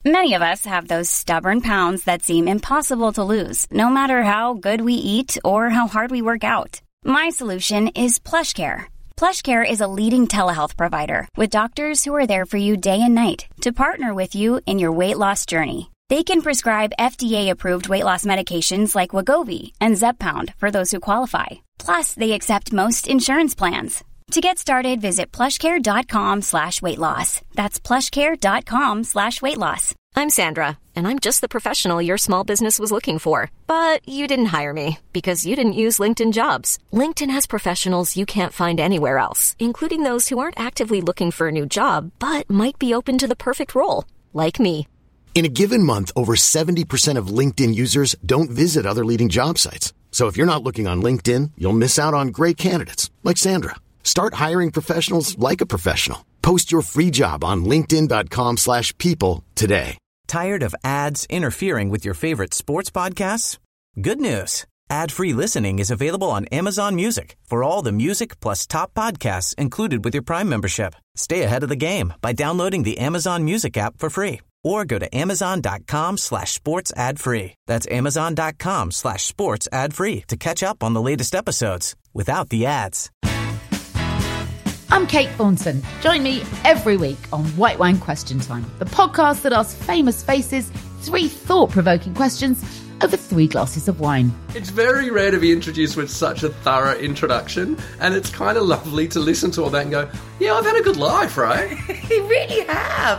Many of us have those stubborn pounds that seem impossible to lose, no matter how good we eat or how hard we work out. My solution is PlushCare. PlushCare is a leading telehealth provider with doctors who are there for you day and night to partner with you in your weight loss journey. They can prescribe FDA-approved weight loss medications like Wegovy and Zepbound for those who qualify. Plus, they accept most insurance plans. To get started, visit plushcare.com/weightloss. That's plushcare.com/weightloss. I'm Sandra, and I'm just the professional your small business was looking for. But you didn't hire me because you didn't use LinkedIn Jobs. LinkedIn has professionals you can't find anywhere else, including those who aren't actively looking for a new job, but might be open to the perfect role, like me. In a given month, over 70% of LinkedIn users don't visit other leading job sites. So if you're not looking on LinkedIn, you'll miss out on great candidates like Sandra. Start hiring professionals like a professional. Post your free job on linkedin.com/people today. Tired of ads interfering with your favorite sports podcasts? Good news. Ad-free listening is available on Amazon Music for all the music plus top podcasts included with your Prime membership. Stay ahead of the game by downloading the Amazon Music app for free or go to amazon.com/sports ad free. That's amazon.com/sports ad free to catch up on the latest episodes without the ads. I'm Kate Thornton. Join me every week on White Wine Question Time, the podcast that asks famous faces 3 thought-provoking questions over 3 glasses of wine. It's very rare to be introduced with such a thorough introduction, and it's kind of lovely to listen to all that and go, yeah, I've had a good life, right? You really have.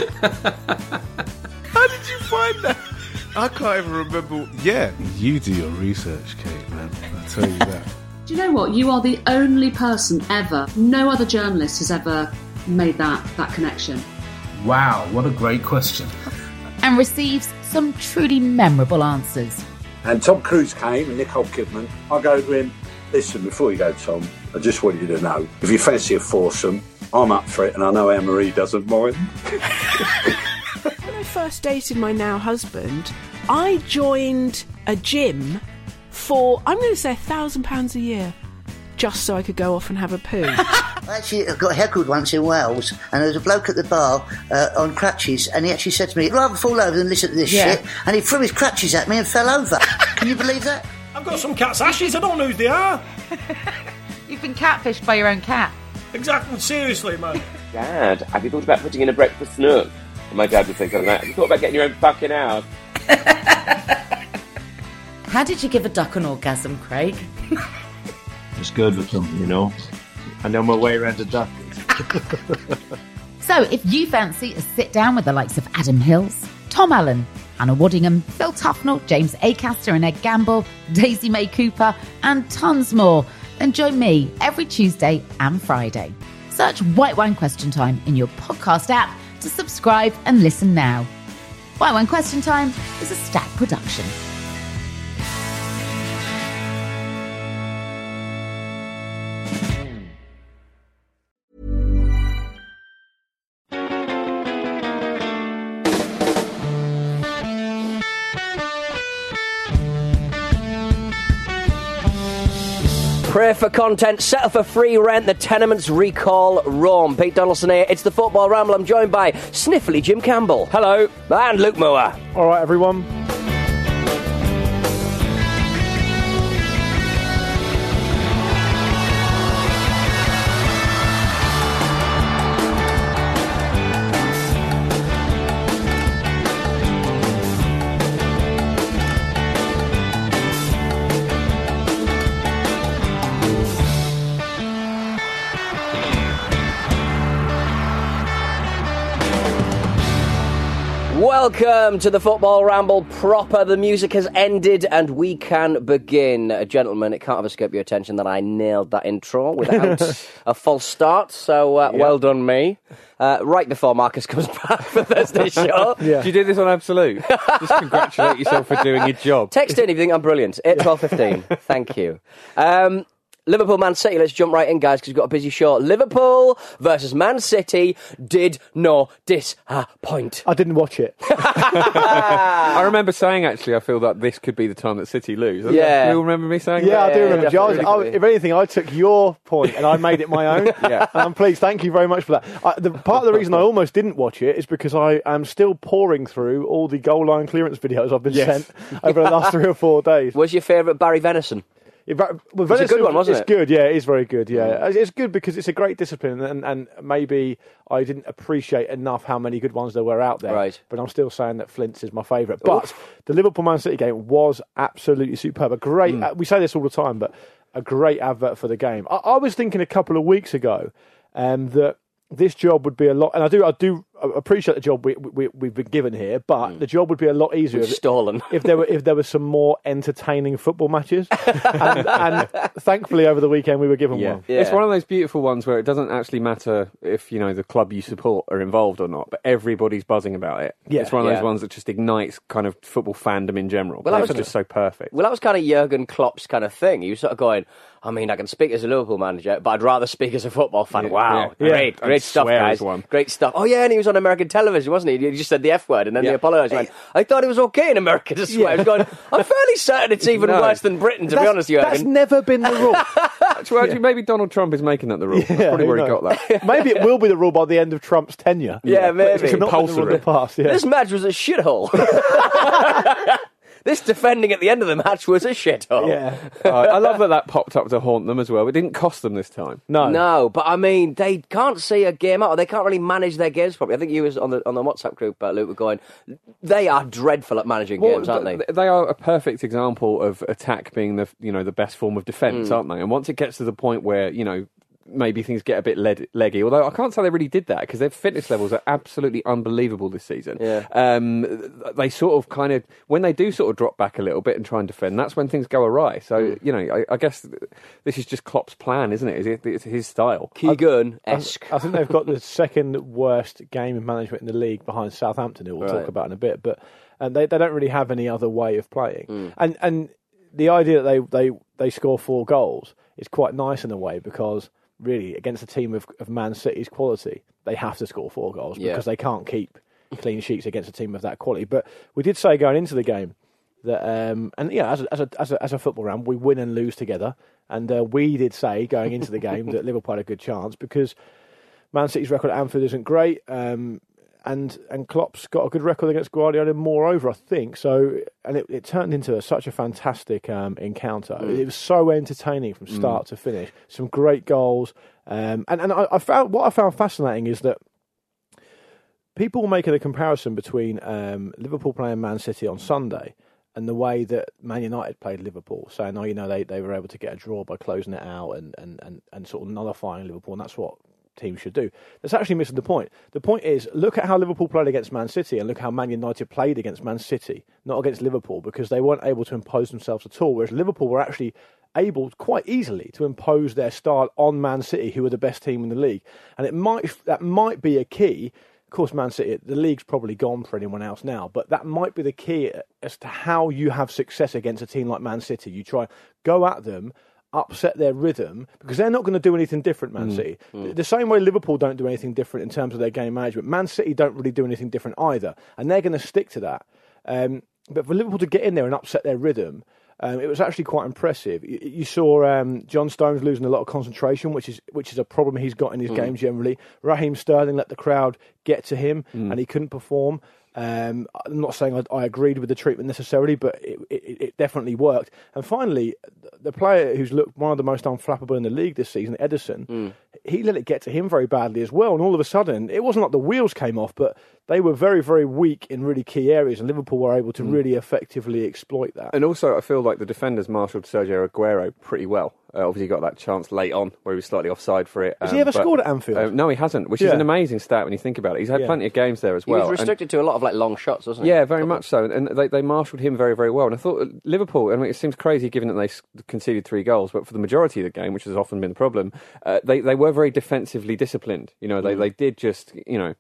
How did you find that? I can't even remember. Yeah, you do your research, Kate, man. I'll tell you that. Do you know what? You are the only person ever, no other journalist has ever made that connection. Wow, what a great question. And receives some truly memorable answers. And Tom Cruise came and Nicole Kidman. I go to him, listen, before you go, Tom, I just want you to know, if you fancy a foursome, I'm up for it and I know Anne-Marie doesn't mind. When I first dated my now husband, I joined a gym for, I'm going to say £1,000 a year, just so I could go off and have a poo. I got heckled once in Wales, and there was a bloke at the bar on crutches, and he actually said to me, I'd rather fall over than listen to this shit, and he threw his crutches at me and fell over. Can you believe that? I've got some cat's ashes, I don't know who they are. You've been catfished by your own cat. Exactly, seriously, man. Dad, have you thought about putting in a breakfast nook? And my dad would say something like, have you thought about getting your own fucking house? How did you give a duck an orgasm, Craig? It's good with them, you know. I know my way around a duck. So if you fancy a sit down with the likes of Adam Hills, Tom Allen, Anna Waddingham, Phil Tufnell, James Acaster and Ed Gamble, Daisy May Cooper, and tons more, then join me every Tuesday and Friday. Search White Wine Question Time in your podcast app to subscribe and listen now. White Wine Question Time is a Stack production. Pray for content, settle for free rent, the tenements recall Rome. Pete Donaldson here, it's the Football Ramble. I'm joined by Sniffly Jim Campbell. Hello. And Luke Moore. All right, everyone. Welcome to the Football Ramble proper. The music has ended and we can begin. Gentlemen, it can't have escaped your attention that I nailed that intro without a false start, so well done me. Right before Marcus comes back for Thursday's show. Yeah. Did you do this on Absolute? Just congratulate yourself for doing your job. Text in if you think I'm brilliant. 8 12 15. Thank you. Liverpool, Man City. Let's jump right in, guys, because we've got a busy show. Liverpool versus Man City did no disappoint. I didn't watch it. I remember saying, actually, I feel that this could be the time that City lose. Do you all remember me saying that? Yeah, I do remember. If anything, I took your point and I made it my own. Yeah. And I'm pleased. Thank you very much for that. Part of the reason I almost didn't watch it is because I am still pouring through all the goal line clearance videos I've been sent over the last 3 or 4 days. What's your favourite Barry Venison? It's a good one, wasn't it? It's good, yeah, it is very good, yeah. It's good because it's a great discipline, and maybe I didn't appreciate enough how many good ones there were out there. Right. But I'm still saying that Flint's is my favourite. But the Liverpool-Man City game was absolutely superb. A great, we say this all the time, but a great advert for the game. I was thinking a couple of weeks ago that this job would be a lot, and I do appreciate the job we've been given here, but the job would be a lot easier if there were some more entertaining football matches. and thankfully over the weekend we were given one. Yeah. It's one of those beautiful ones where it doesn't actually matter if the club you support are involved or not, but everybody's buzzing about it. Yeah. It's one of those ones that just ignites kind of football fandom in general. Well, it's just so perfect. Well, that was kind of Jurgen Klopp's kind of thing. He was sort of going, I mean, I can speak as a Liverpool manager, but I'd rather speak as a football fan. Wow, great stuff, guys. Great stuff. Oh yeah, and he was on American television, wasn't he? He just said the F word, and then he apologised. Went, I thought it was okay in America to swear. I was going, I'm fairly certain it's even worse than Britain, to be honest, Jurgen. That's never been the rule. Actually, maybe Donald Trump is making that the rule. That's probably where he got that. Maybe it will be the rule by the end of Trump's tenure. Yeah, maybe. It's not been the rule in the past. Yeah. This match was a shithole. This defending at the end of the match was a shithole. Yeah. I love that popped up to haunt them as well. It didn't cost them this time. No, but I mean, they can't see a game out, or they can't really manage their games properly. I think you was on the WhatsApp group, Luke, were going, they are dreadful at managing games, aren't they? They are a perfect example of attack being the best form of defence, aren't they? And once it gets to the point where, maybe things get a bit leggy, although I can't say they really did that because their fitness levels are absolutely unbelievable this season. Yeah. They sort of when they do sort of drop back a little bit and try and defend, that's when things go awry. So, I guess this is just Klopp's plan, isn't it? It's his style. Keegan-esque. I think they've got the second worst game of management in the league behind Southampton, who we'll talk about in a bit, but they don't really have any other way of playing. And the idea that they score 4 goals is quite nice in a way because really, against a team of Man City's quality, they have to score 4 goals because they can't keep clean sheets against a team of that quality. But we did say going into the game that, as a football round, we win and lose together. And we did say going into the game that Liverpool had a good chance because Man City's record at Anfield isn't great. And Klopp's got a good record against Guardiola, moreover, I think. So, and it turned into such a fantastic encounter. It was so entertaining from start to finish. Some great goals. And I found what I found fascinating is that people were making a comparison between Liverpool playing Man City on Sunday and the way that Man United played Liverpool, saying, they were able to get a draw by closing it out and sort of nullifying Liverpool, and that's what teams should do. That's actually missing the point. The point is, look at how Liverpool played against Man City and look how Man United played against Man City, not against Liverpool, because they weren't able to impose themselves at all, whereas Liverpool were actually able quite easily to impose their style on Man City, who were the best team in the league. And that might be a key. Of course, Man City, the league's probably gone for anyone else now, but that might be the key as to how you have success against a team like Man City. You try, go at them, upset their rhythm, because they're not going to do anything different, Man City. The same way Liverpool don't do anything different in terms of their game management, Man City don't really do anything different either, and they're going to stick to that. But for Liverpool to get in there and upset their rhythm, it was actually quite impressive. You saw John Stones losing a lot of concentration, which is a problem he's got in his game generally. Raheem Sterling let the crowd get to him, and he couldn't perform. I'm not saying I agreed with the treatment necessarily, but it definitely worked. And finally, the player who's looked one of the most unflappable in the league this season, Ederson, he let it get to him very badly as well. And all of a sudden, it wasn't like the wheels came off, but they were very, very weak in really key areas, and Liverpool were able to really effectively exploit that. And also, I feel like the defenders marshalled Sergio Aguero pretty well. Obviously, he got that chance late on where he was slightly offside for it. Has he ever scored at Anfield? No, he hasn't, which is an amazing stat when you think about it. He's had plenty of games there as well. He was restricted to a lot of long shots, wasn't he? Yeah, very much so. And they marshalled him very, very well. And I thought Liverpool, I mean, it seems crazy given that they conceded 3 goals, but for the majority of the game, which has often been the problem, they were very defensively disciplined. They did just,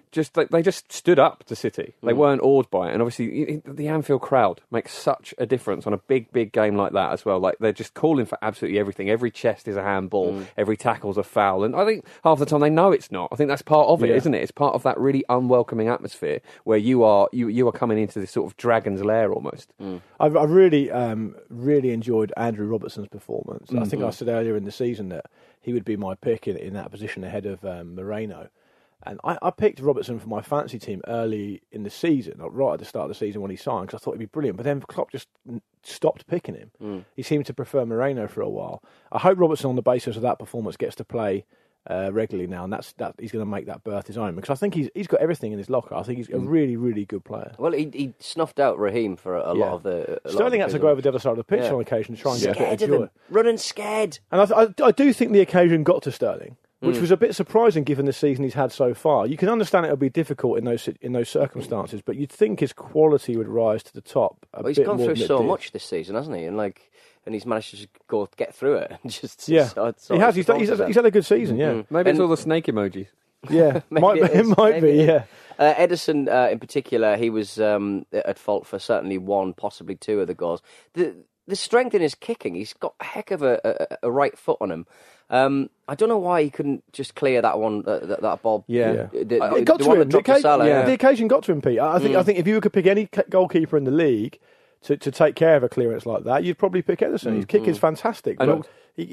they just stood up to City. They weren't awed by it, and obviously the Anfield crowd makes such a difference on a big game like that as well. Like they're just calling for absolutely everything. Every chest is a handball, every tackle's a foul, and I think half the time they know it's not. I think that's part of it, isn't it? It's part of that really unwelcoming atmosphere where you are coming into this sort of dragon's lair almost. I really enjoyed Andrew Robertson's performance. I think I said earlier in the season that he would be my pick in that position ahead of Moreno. And I picked Robertson for my fantasy team early in the season, right at the start of the season when he signed, because I thought he'd be brilliant. But then Klopp just stopped picking him. He seemed to prefer Moreno for a while. I hope Robertson, on the basis of that performance, gets to play regularly now, and that he's going to make that berth his own, because I think he's got everything in his locker. I think he's a really, really good player. Well, he snuffed out Raheem for a lot of the... Sterling had to go over the other side of the pitch on occasion to try and get a bit of joy. Running scared. And I do think the occasion got to Sterling, which was a bit surprising given the season he's had so far. You can understand it'll be difficult in those circumstances, but you'd think his quality would rise to the top. He's gone through so much this season, hasn't he? And he's managed to just get through it. And just he has. He's had a good season. Yeah, maybe it's all the snake emojis. Yeah, it might be. Yeah. Edison, in particular, he was at fault for certainly one, possibly two of the goals. The strength in his kicking, he's got a heck of a right foot on him. I don't know why he couldn't just clear that one, that ball. Yeah, it got to him. The occasion got to him, Pete. I think if you could pick any goalkeeper in the league to take care of a clearance like that, you'd probably pick Edison. His kick is fantastic, but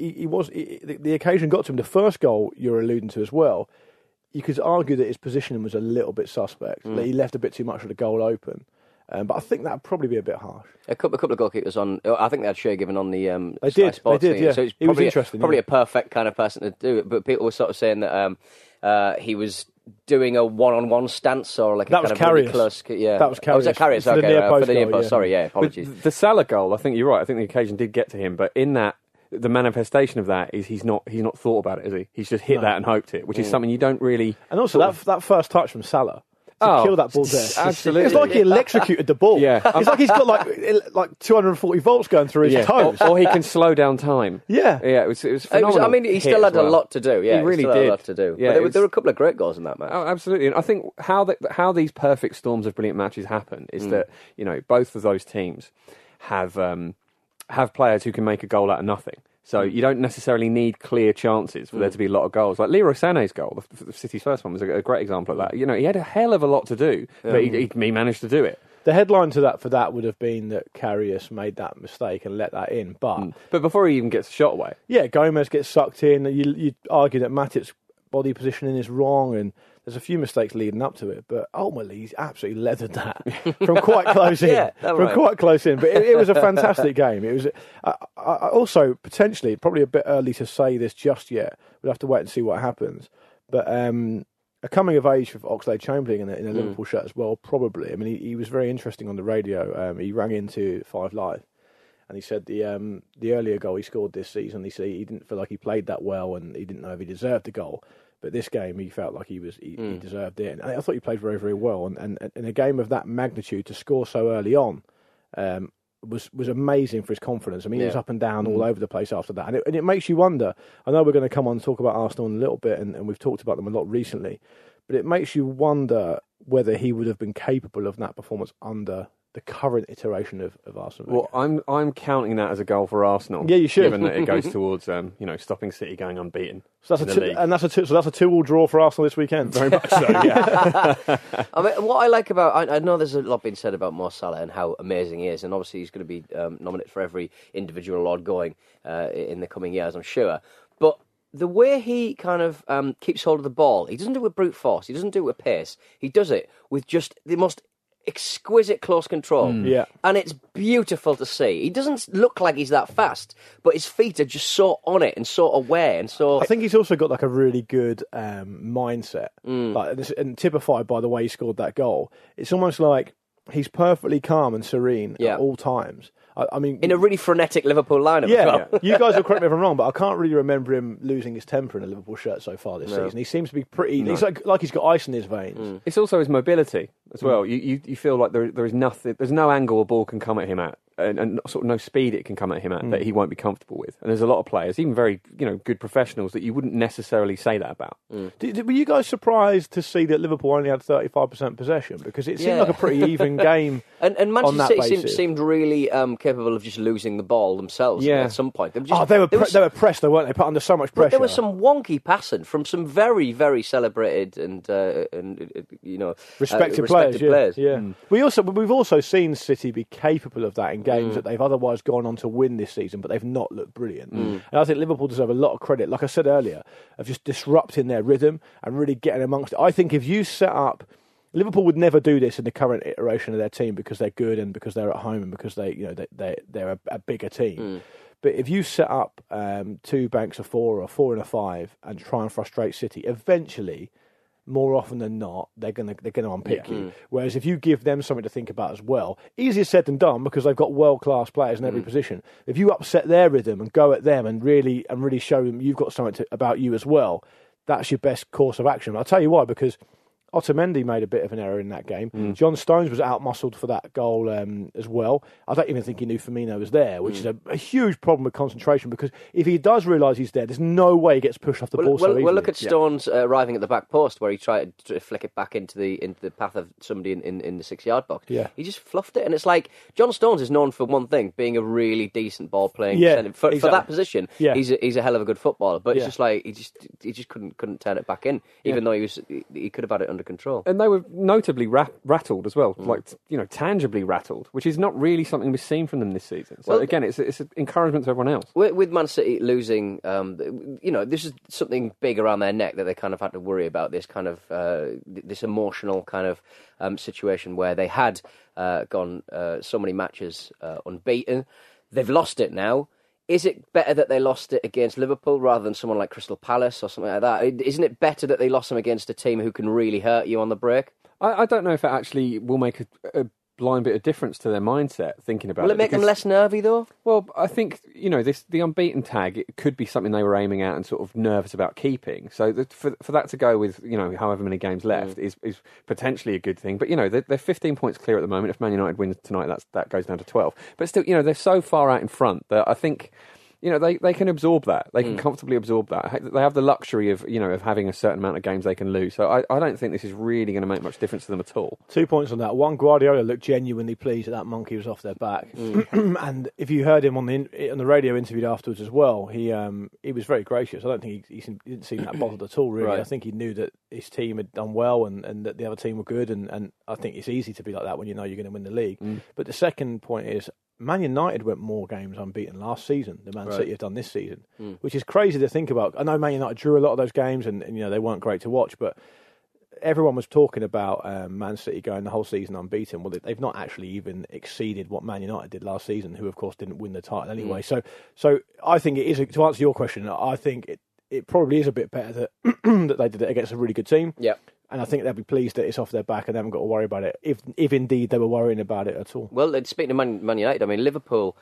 the occasion got to him. The first goal you're alluding to as well, you could argue that his positioning was a little bit suspect. That he left a bit too much of the goal open. But I think that would probably be a bit harsh. A couple of goalkeepers on. I think they had Shea given on the they did, Sports they did, thing. yeah. So it's He was interesting, probably a perfect kind of person to do it. But people were sort of saying that he was doing a one-on-one stance or like that a was kind of really Karius. close. Yeah, that was Karius. Oh, was that Karius? For the near post. Sorry, apologies. But the Salah goal, I think you're right. I think the occasion did get to him, but in that. The manifestation of that is he's not thought about it, is he? He's just hit that and hoped it, which is something you don't really. And also that first touch from Salah to kill that ball dead. Absolutely, it's like he electrocuted the ball. Yeah, it's like he's got like 240 volts going through his toes, or he can slow down time. Yeah, It was phenomenal. I mean, he still had a lot to do. Yeah, he really did. Had a lot to do. Yeah, but there were a couple of great goals in that match. Oh, absolutely, and I think how these perfect storms of brilliant matches happen is that both of those teams have players who can make a goal out of nothing. So you don't necessarily need clear chances for there to be a lot of goals. Like Leroy Sané's goal, the City's first one, was a great example of that. He had a hell of a lot to do, but he managed to do it. The headline for that would have been that Karius made that mistake and let that in. But before he even gets a shot away. Yeah, Gomez gets sucked in. You argue that Matip's body positioning is wrong, and there's a few mistakes leading up to it, but ultimately he's absolutely leathered that from quite close in. Quite close in. But it was a fantastic game. It was also potentially probably a bit early to say this just yet. We'll have to wait and see what happens. But a coming of age for Oxlade-Chamberlain in a Liverpool shirt as well, probably. I mean, he was very interesting on the radio. He rang into 5 Live. And he said the earlier goal he scored this season, he said he didn't feel like he played that well, and he didn't know if he deserved the goal. But this game, he felt like he deserved it. And I thought he played very, very well. And in a game of that magnitude, to score so early on was amazing for his confidence. I mean, he was up and down all over the place after that. And it makes you wonder. I know we're going to come on and talk about Arsenal in a little bit, and we've talked about them a lot recently. But it makes you wonder whether he would have been capable of that performance under the current iteration of Arsenal. Well, I'm counting that as a goal for Arsenal. Yeah, you should. Given that it goes towards stopping City going unbeaten. So that's a 2-2 draw for Arsenal this weekend. Very much so. Yeah. I mean, what I like about I know there's a lot being said about Mo Salah and how amazing he is, and obviously he's going to be nominated for every individual award going in the coming years, I'm sure. But the way he kind of keeps hold of the ball, he doesn't do it with brute force. He doesn't do it with pace. He does it with just the most exquisite close control. And it's beautiful to see. He doesn't look like he's that fast, but his feet are just so on it and so aware, and so... I think he's also got like a really good mindset, and typified by the way he scored that goal. It's almost like he's perfectly calm and serene at all times. I mean, in a really frenetic Liverpool lineup as well. You guys will correct me if I'm wrong, but I can't really remember him losing his temper in a Liverpool shirt so far this season. He seems to be pretty... He's like he's got ice in his veins. It's also his mobility. as well. You feel like there is nothing. There's no angle a ball can come at him at, and sort of no speed it can come at him at that he won't be comfortable with. And there's a lot of players, even very good professionals, that you wouldn't necessarily say that about. Were you guys surprised to see that Liverpool only had 35% possession? Because it seemed like a pretty even game. And Manchester City seemed really capable of just losing the ball themselves at some point. They were pressed, though, weren't they? Put under so much pressure. There was some wonky passing from some very, very celebrated and respected players. Yeah. We've also seen City be capable of that in games that they've otherwise gone on to win this season, but they've not looked brilliant. And I think Liverpool deserve a lot of credit, like I said earlier, of just disrupting their rhythm and really getting amongst it. I think if you set up, Liverpool would never do this in the current iteration of their team because they're good and because they're at home and because they're a bigger team. But if you set up 2 banks of 4 or 4 and a 5 and try and frustrate City, eventually, more often than not, they're going to unpick you. Whereas if you give them something to think about as well, easier said than done because they've got world-class players in every position. If you upset their rhythm and go at them and really show them you've got something about you as well, that's your best course of action. I'll tell you why, because Otamendi made a bit of an error in that game. John Stones was out-muscled for that goal as well. I don't even think he knew Firmino was there, which is a huge problem with concentration, because if he does realise he's there, there's no way he gets pushed off the ball so easily. Well, look at Stones arriving at the back post where he tried to flick it back into the path of somebody in the 6-yard box. Yeah. He just fluffed it, and it's like John Stones is known for one thing, being a really decent ball-playing centre. For that position, he's a hell of a good footballer, but it's just like he just couldn't turn it back in, even though he could have had it under control. And they were notably rattled as well, tangibly rattled, which is not really something we've seen from them this season. So again, it's an encouragement to everyone else. With Man City losing, this is something big around their neck that they kind of had to worry about. This kind of this emotional kind of situation where they had gone so many matches unbeaten. They've lost it now. Is it better that they lost it against Liverpool rather than someone like Crystal Palace or something like that? Isn't it better that they lost them against a team who can really hurt you on the break? I don't know if it actually will make a blind bit of difference to their mindset thinking about it. Will it make them less nervy, though? Well, I think, the unbeaten tag, it could be something they were aiming at and sort of nervous about keeping. So for that to go with, however many games left is potentially a good thing. But, they're 15 points clear at the moment. If Man United wins tonight, that goes down to 12. But still, they're so far out in front that I think they can absorb that. They can comfortably absorb that. They have the luxury of having a certain amount of games they can lose. So I don't think this is really going to make much difference to them at all. 2 points on that. One, Guardiola looked genuinely pleased that monkey was off their back. And if you heard him on the radio interview afterwards as well, he was very gracious. I don't think he didn't seem that bothered at all, really. Right. I think he knew that his team had done well and that the other team were good. And I think it's easy to be like that when you know you're going to win the league. But the second point is, Man United went more games unbeaten last season than Man City have done this season, which is crazy to think about. I know Man United drew a lot of those games and they weren't great to watch, but everyone was talking about Man City going the whole season unbeaten. Well, they've not actually even exceeded what Man United did last season, who, of course, didn't win the title anyway. So I think it is, to answer your question, I think it probably is a bit better that they did it against a really good team. Yeah. And I think they'll be pleased that it's off their back and they haven't got to worry about it, if indeed they were worrying about it at all. Well, speaking of Man United, I mean, Liverpool,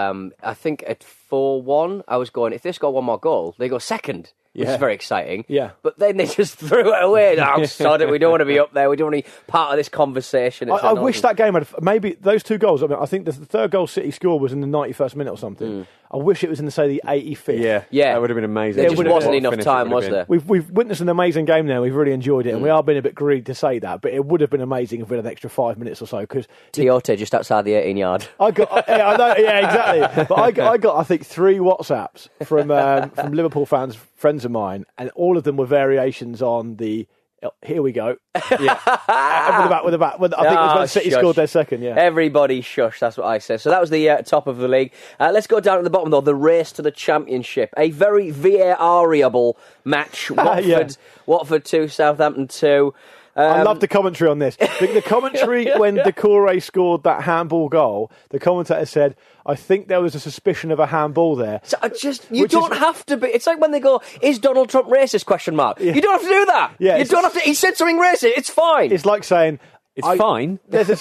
I think at 4-1, I was going, if they score one more goal, they go second, which is very exciting. Yeah. But then they just threw it away. Oh, sod it, we don't want to be up there, we don't want to be part of this conversation. I wish that game had, maybe those 2 goals, I think the third goal City scored was in the 91st minute or something. I wish it was in, say, the 85th. Yeah, that would have been amazing. There just wasn't enough time, was there? We've witnessed an amazing game now. We've really enjoyed it, and we are being a bit greedy to say that, but it would have been amazing if we had an extra 5 minutes or so. Because Tiote just outside the 18-yard. I got, exactly. But I got, I think, 3 WhatsApps from Liverpool friends of mine, and all of them were variations on the. Here we go. Yeah. with the back. I think it was when City scored their second, Everybody shush, that's what I say. So that was the top of the league. Let's go down to the bottom, though. The race to the championship. A very VAR-able match. Watford 2, Southampton 2. I love the commentary on this. The commentary when Doucouré scored that handball goal, the commentator said, I think there was a suspicion of a handball there. So you don't have to be. It's like when they go, is Donald Trump racist? Yeah. You don't have to do that. Yeah, you don't have to. He said something racist. It's fine. It's like saying, It's fine.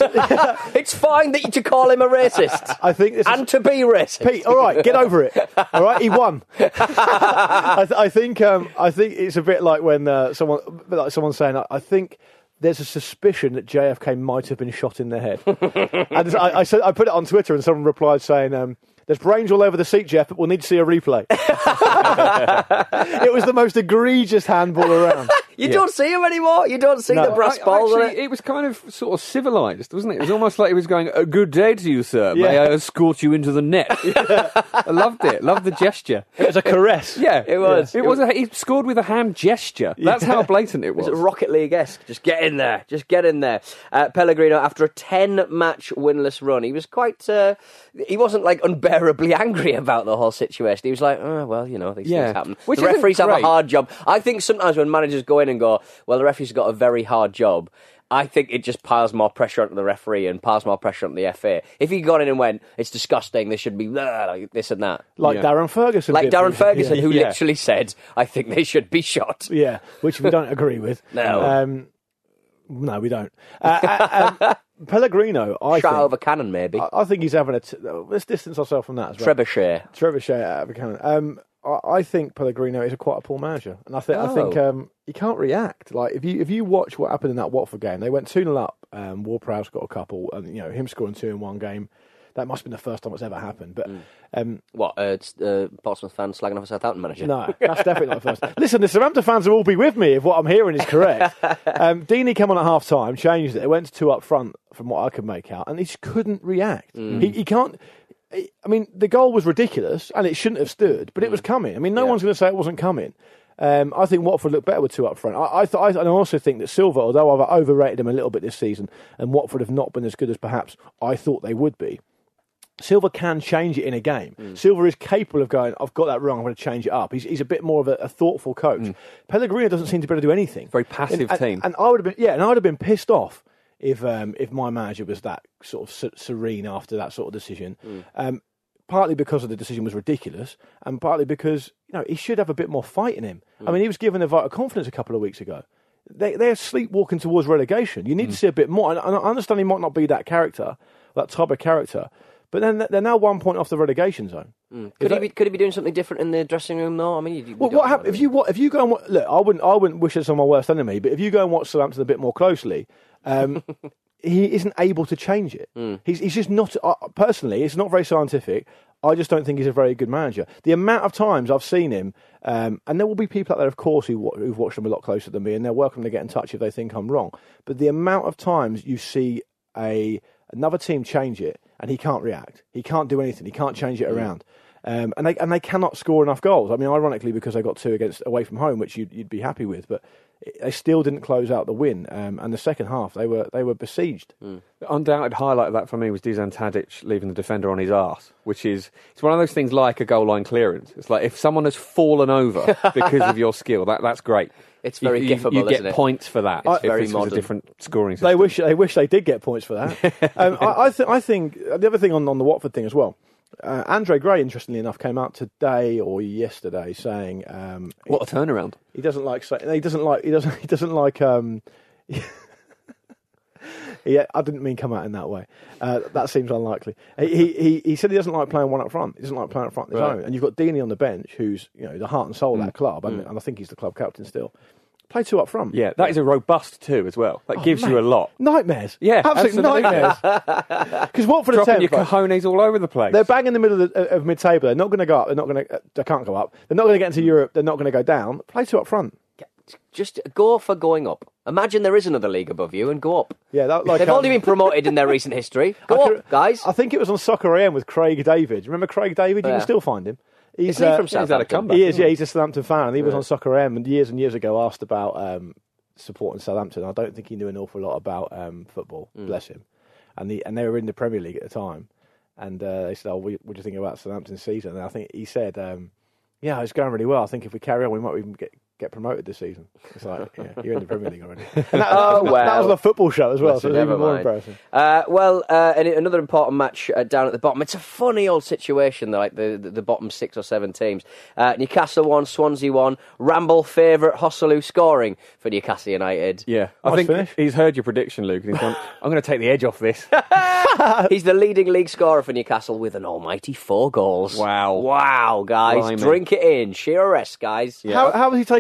It's fine that you to call him a racist. I think this and to be racist. Pete, all right, get over it. All right, he won. I think it's a bit like when someone's saying, I think there's a suspicion that JFK might have been shot in the head. And I put it on Twitter, and someone replied saying, there's brains all over the seat, Jeff, but we'll need to see a replay. It was the most egregious handball around. You don't see him anymore. You don't see the brass balls on it. It was kind of sort of civilised, wasn't it? It was almost like he was going, "A good day to you, sir. May I escort you into the net?" I loved it. Loved the gesture. It was a caress. Yeah, it was. He scored with a hand gesture. That's how blatant it was. It was Rocket League-esque. Just get in there. Just get in there. Pellegrino, after a 10-match winless run, he was quite... he wasn't, like, unbearably angry about the whole situation. He was like, oh, well, you know, these things happen. Which the referees have a hard job. I think sometimes when managers go in and go, well, the referee's got a very hard job, I think it just piles more pressure onto the referee and piles more pressure onto the FA. If he got in and went, it's disgusting, they should be like this and that. Like Darren Ferguson. Like Darren Ferguson, who literally said, I think they should be shot. Yeah, which we don't agree with. No. No, we don't. Pellegrino, I Shot think... out of a cannon, maybe. I think he's having let's distance ourselves from that as well. Trebuchet out of a cannon. I think Pellegrino is quite a poor manager, and I think he can't react. Like if you watch what happened in that Watford game, they went 2-0 up. Ward-Prowse got a couple, and him scoring 2 in one game. That must have been the first time it's ever happened. But Portsmouth fans slagging off a Southampton manager? No, that's definitely not the first. Listen, the Southampton fans will all be with me if what I'm hearing is correct. Deeney came on at half time, changed it. It went to 2 up front, from what I could make out, and he just couldn't react. He can't. I mean, the goal was ridiculous, and it shouldn't have stood, but it was coming. I mean, no one's going to say it wasn't coming. I think Watford looked better with 2 up front. I also think that Silva, although I've overrated him a little bit this season, and Watford have not been as good as perhaps I thought they would be, Silva can change it in a game. Silva is capable of going, I've got that wrong, I'm going to change it up. He's a bit more of a thoughtful coach. Pellegrino doesn't seem to be able to do anything. Very passive team. And I would have been pissed off if my manager was that sort of serene after that sort of decision. Partly because the decision was ridiculous, and partly because he should have a bit more fight in him. I mean, he was given a vote of confidence a couple of weeks ago. They're sleepwalking towards relegation. You need to see a bit more. And I understand he might not be that character, that type of character, but then they're now 1 point off the relegation zone. Could he be doing something different in the dressing room though? I mean, what happens if you go and look? I wouldn't wish this on my worst enemy, but if you go and watch Southampton a bit more closely. He isn't able to change it. He's just not... personally, it's not very scientific. I just don't think he's a very good manager. The amount of times I've seen him, and there will be people out there, of course, who've watched him a lot closer than me, and they're welcome to get in touch if they think I'm wrong. But the amount of times you see another team change it, and he can't react. He can't do anything. He can't change it around. And they cannot score enough goals. I mean, ironically, because they got 2 away from home, which you'd be happy with, but they still didn't close out the win. And the second half, they were besieged. The undoubted highlight of that for me was Dusan Tadic leaving the defender on his arse, which is it's one of those things like a goal line clearance. It's like if someone has fallen over because of your skill, that's great. It's very gifable, you isn't get it? points for that. It's very modern. modern. A different scoring system. They wish they did get points for that. I think the other thing on the Watford thing as well. Andre Gray, interestingly enough, came out today or yesterday saying, "What a turnaround!" He doesn't like. Yeah, I didn't mean come out in that way. That seems unlikely. He said he doesn't like playing one up front. He doesn't like playing up front on his own. And you've got Deeney on the bench, who's the heart and soul of that club, and I think he's the club captain still. Play 2 up front. Yeah, that is a robust 2 as well. That gives you a lot. Nightmares. Yeah, absolute nightmares. Because Watford are dropping your cojones all over the place. They're bang in the middle of mid-table. They're not going to go up. They can't go up. They're not going to get into Europe. They're not going to go down. Play 2 up front. Just go for going up. Imagine there is another league above you and go up. Yeah, they've only been promoted in their recent history. Go up, guys. I think it was on Soccer AM with Craig David. Remember Craig David? You can still find him. He's from Southampton. He is, yeah. He's a Southampton fan, and he was on Soccer AM and years ago asked about supporting Southampton. I don't think he knew an awful lot about football. Bless him. And they were in the Premier League at the time, and they said, "Oh, what do you think about Southampton's season?" And I think he said, "Yeah, it's going really well. I think if we carry on, we might even get promoted this season." It's like, yeah, you're in the Premier League already. And that was a football show as well, so it's even more embarrassing. And another important match down at the bottom. It's a funny old situation, though, like the bottom 6 or 7 teams. Newcastle 1, Swansea 1. Ramble favourite Hosselu scoring for Newcastle United. Yeah, I think he's heard your prediction, Luke, and he's gone, I'm going to take the edge off this. He's the leading league scorer for Newcastle with an almighty 4 goals. Wow. Wow, guys. Blimey. Drink it in. Shearer-esque, guys. Yeah. How was he taking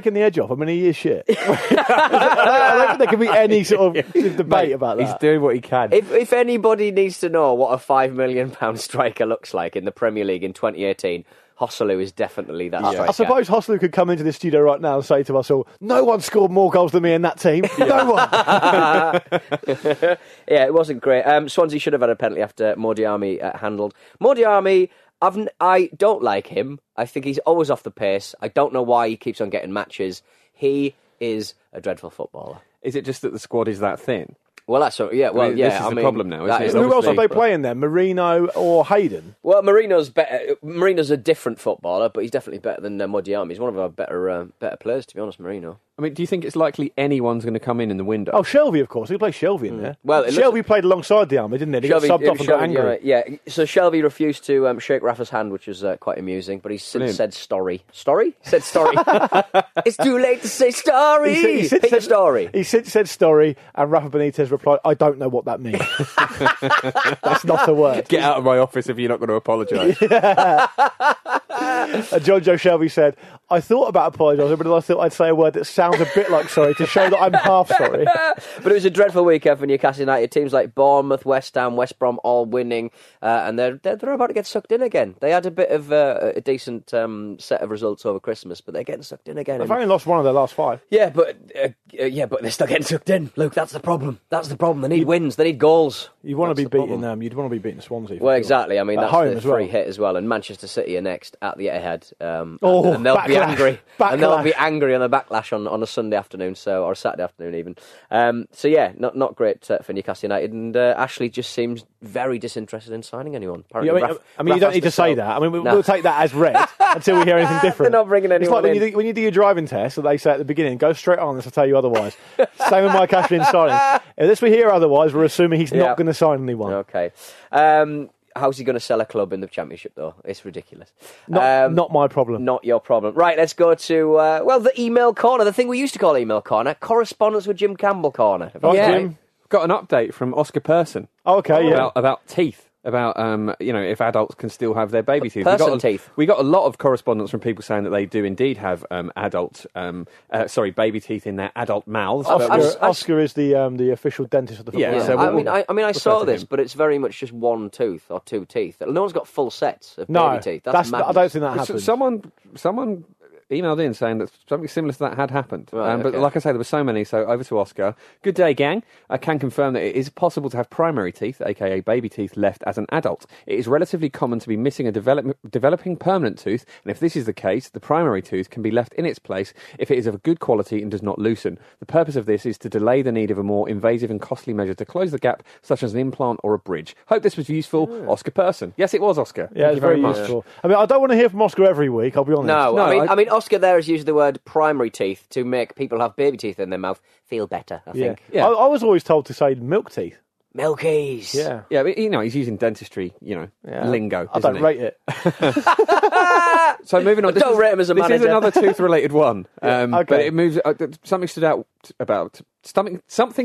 taking the edge off. I mean, he is shit. I don't think there can be any sort of debate about that. He's doing what he can. If anybody needs to know what a £5 million striker looks like in the Premier League in 2018, Joselu is definitely that striker. I suppose Joselu could come into the studio right now and say to us all, no one scored more goals than me in that team. No one. Yeah, it wasn't great. Swansea should have had a penalty after Modiami handled. Modiami, I don't like him. I think he's always off the pace. I don't know why he keeps on getting matches. He is a dreadful footballer. Is it just that the squad is that thin? Well, that's so. Yeah, well, this is the problem now. Isn't it? Who else are they playing there? Marino or Hayden? Well, Marino's better. Marino's a different footballer, but he's definitely better than Modiami. He's one of our better players, to be honest. Marino. I mean, do you think it's likely anyone's going to come in the window? Oh, Shelvey, of course. He played Shelvey in there. Well, Shelvey played alongside Diame, didn't he? He got subbed off and got angry. Yeah. So Shelvey refused to shake Rafa's hand, which was quite amusing, but he said story. Story? He said story. It's too late to say story. He said story. He said story, and Rafa Benitez replied, I don't know what that means. That's not the word. Get out of my office if you're not going to apologise. And John Joe Shelby said, I thought about apologising, but I thought I'd say a word that sounds a bit like sorry to show that I'm half sorry. But it was a dreadful weekend for Newcastle United. Teams like Bournemouth, West Ham, West Brom all winning, and they're about to get sucked in again. They had a bit of a decent set of results over Christmas, but they're getting sucked in again. They've only lost one of their last 5. Yeah, but they're still getting sucked in. Luke, that's the problem. That's the problem. They need wins. They need goals. You want to be beating them. You'd want to be beating Swansea. Well, exactly. I mean, that's the free hit as well. And Manchester City are next at the Etihad, and they'll be angry. And they'll be angry on the backlash on a Sunday afternoon, or a Saturday afternoon even. So yeah, not great for Newcastle United. And Ashley just seems very disinterested in signing anyone. You don't need to say that. I mean, we'll take that as read until we hear anything different. They're not bringing anyone in. When you do your driving test, they say at the beginning, go straight on unless I tell you otherwise. Same with Mike Ashley in signing. Unless we hear otherwise, we're assuming he's not going to sign anyone. Okay. How's he going to sell a club in the Championship, though? It's ridiculous. Not my problem. Not your problem. Right, let's go to, the email corner, the thing we used to call email corner, correspondence with Jim Campbell corner. Jim, got an update from Oscar Persson. Oh, okay, yeah. About teeth. About if adults can still have their baby teeth. Teeth. We got a lot of correspondence from people saying that they do indeed have baby teeth in their adult mouths. Oscar is the official dentist of the football. Yeah. So I saw this, but it's very much just one tooth or two teeth. No one's got full sets of baby teeth. I don't think that happens. Someone emailed in saying that something similar to that had happened. Right, but like I say, there were so many, so over to Oscar. Good day, gang. I can confirm that it is possible to have primary teeth, aka baby teeth, left as an adult. It is relatively common to be missing a developing permanent tooth, and if this is the case, the primary tooth can be left in its place if it is of good quality and does not loosen. The purpose of this is to delay the need of a more invasive and costly measure to close the gap, such as an implant or a bridge. Hope this was useful. Yeah. Oscar Persson. Yes, it was, Oscar. Yeah, it's very useful. I mean, I don't want to hear from Oscar every week, I'll be honest. No, I mean, Oscar there has used the word primary teeth to make people who have baby teeth in their mouth feel better, I think. Yeah. I was always told to say milk teeth. Milkies. Yeah. Yeah, but, he's using dentistry, lingo. I don't rate it. So moving on. Don't rate him as a manager. This is another tooth-related one. Okay. But it moves... something stood out about... Story.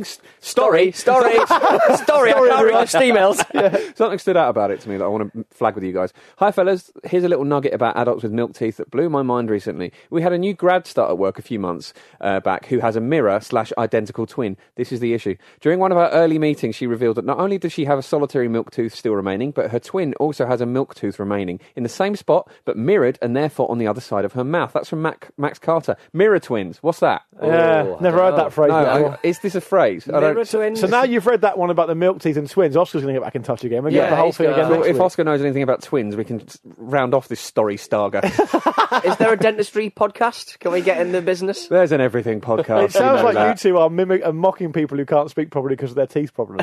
I can't read your emails. Something stood out about it to me that I want to flag with you guys. Hi, fellas. Here's a little nugget about adults with milk teeth that blew my mind recently. We had a new grad start at work a few months back who has a mirror/identical twin. This is the issue. During one of our early meetings, she revealed that not only does she have a solitary milk tooth still remaining, but her twin also has a milk tooth remaining in the same spot, but mirrored and therefore on the other side of her mouth. That's from Max Carter. Mirror twins. What's that? Never heard that phrase before. Is this a phrase? Mirror twins. So now you've read that one about the milk teeth and twins, Oscar's going to get back in touch again. We'll get the whole thing again next If week. Oscar knows anything about twins, we can round off this story saga. Is there a dentistry podcast? Can we get in the business? There's an everything podcast. It sounds like you two are mocking people who can't speak properly because of their teeth problems.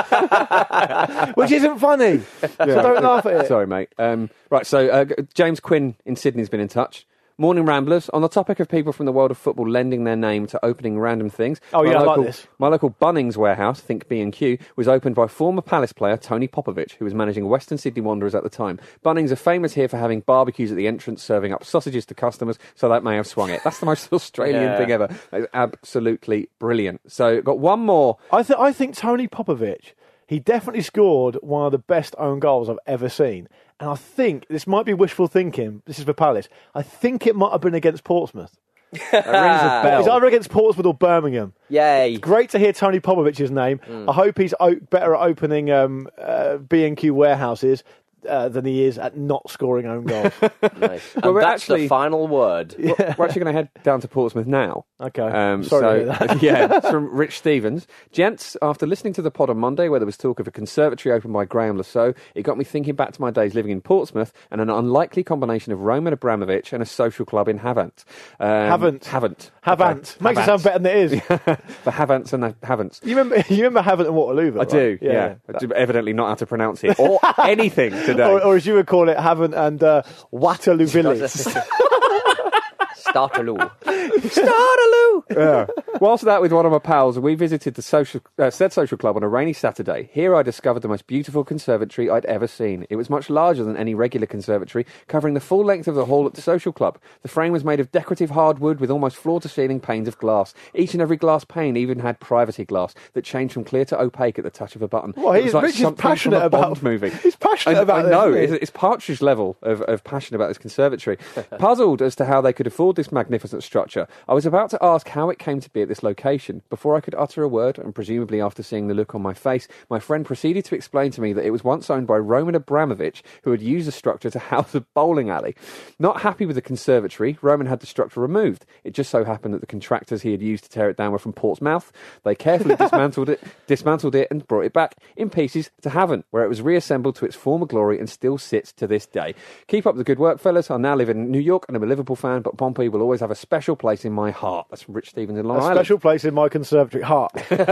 Which isn't funny. So don't laugh at it. Sorry, mate. Right, so James Quinn in Sydney's been in touch. Morning Ramblers. On the topic of people from the world of football lending their name to opening random things. Oh, yeah, I like this. My local Bunnings warehouse, think B&Q, was opened by former Palace player Tony Popovich, who was managing Western Sydney Wanderers at the time. Bunnings are famous here for having barbecues at the entrance, serving up sausages to customers, so that may have swung it. That's the most Australian thing ever. It's absolutely brilliant. So, got one more. I think Tony Popovich, he definitely scored one of the best own goals I've ever seen. And I think, this might be wishful thinking, this is for Palace, I think it might have been against Portsmouth. That rings a bell. He's either against Portsmouth or Birmingham. Yay. Great to hear Tony Popovich's name. I hope he's better at opening B&Q warehouses than he is at not scoring own goals. Nice. And that's the final word. We're actually going to head down to Portsmouth now. Okay. Sorry to hear that. Yeah, it's from Rich Stevens. Gents, after listening to the pod on Monday where there was talk of a conservatory opened by Graham Lasso, it got me thinking back to my days living in Portsmouth and an unlikely combination of Roman Abramovich and a social club in Havant. Havant. Makes it sound better than it is. The Havants and the Havants. You remember Havant and Waterloo, though, I do, right? yeah. Evidently not how to pronounce it or anything today. Or as you would call it, Havant and Waterloo Village. Startaloo. Yeah. Whilst that with one of my pals, we visited the said social club on a rainy Saturday. Here I discovered the most beautiful conservatory I'd ever seen. It was much larger than any regular conservatory, covering the full length of the hall at the social club. The frame was made of decorative hardwood with almost floor-to-ceiling panes of glass. Each and every glass pane even had privacy glass that changed from clear to opaque at the touch of a button. Well, Rich is passionate about Bond movie. He's passionate about this. I know, it's Partridge level of passion about this conservatory. Puzzled as to how they could afford this magnificent structure, I was about to ask how it came to be at this location. Before I could utter a word, and presumably after seeing the look on my face, my friend proceeded to explain to me that it was once owned by Roman Abramovich, who had used the structure to house a bowling alley. Not happy with the conservatory, Roman had the structure removed. It just so happened that the contractors he had used to tear it down were from Portsmouth. They carefully dismantled it and brought it back in pieces to Havant, where it was reassembled to its former glory and still sits to this day. Keep up the good work, fellas. I now live in New York and I'm a Liverpool fan, but Pompey will always have a special place in my heart. That's from Rich Stevens in Long Island. A special place in my conservatory heart.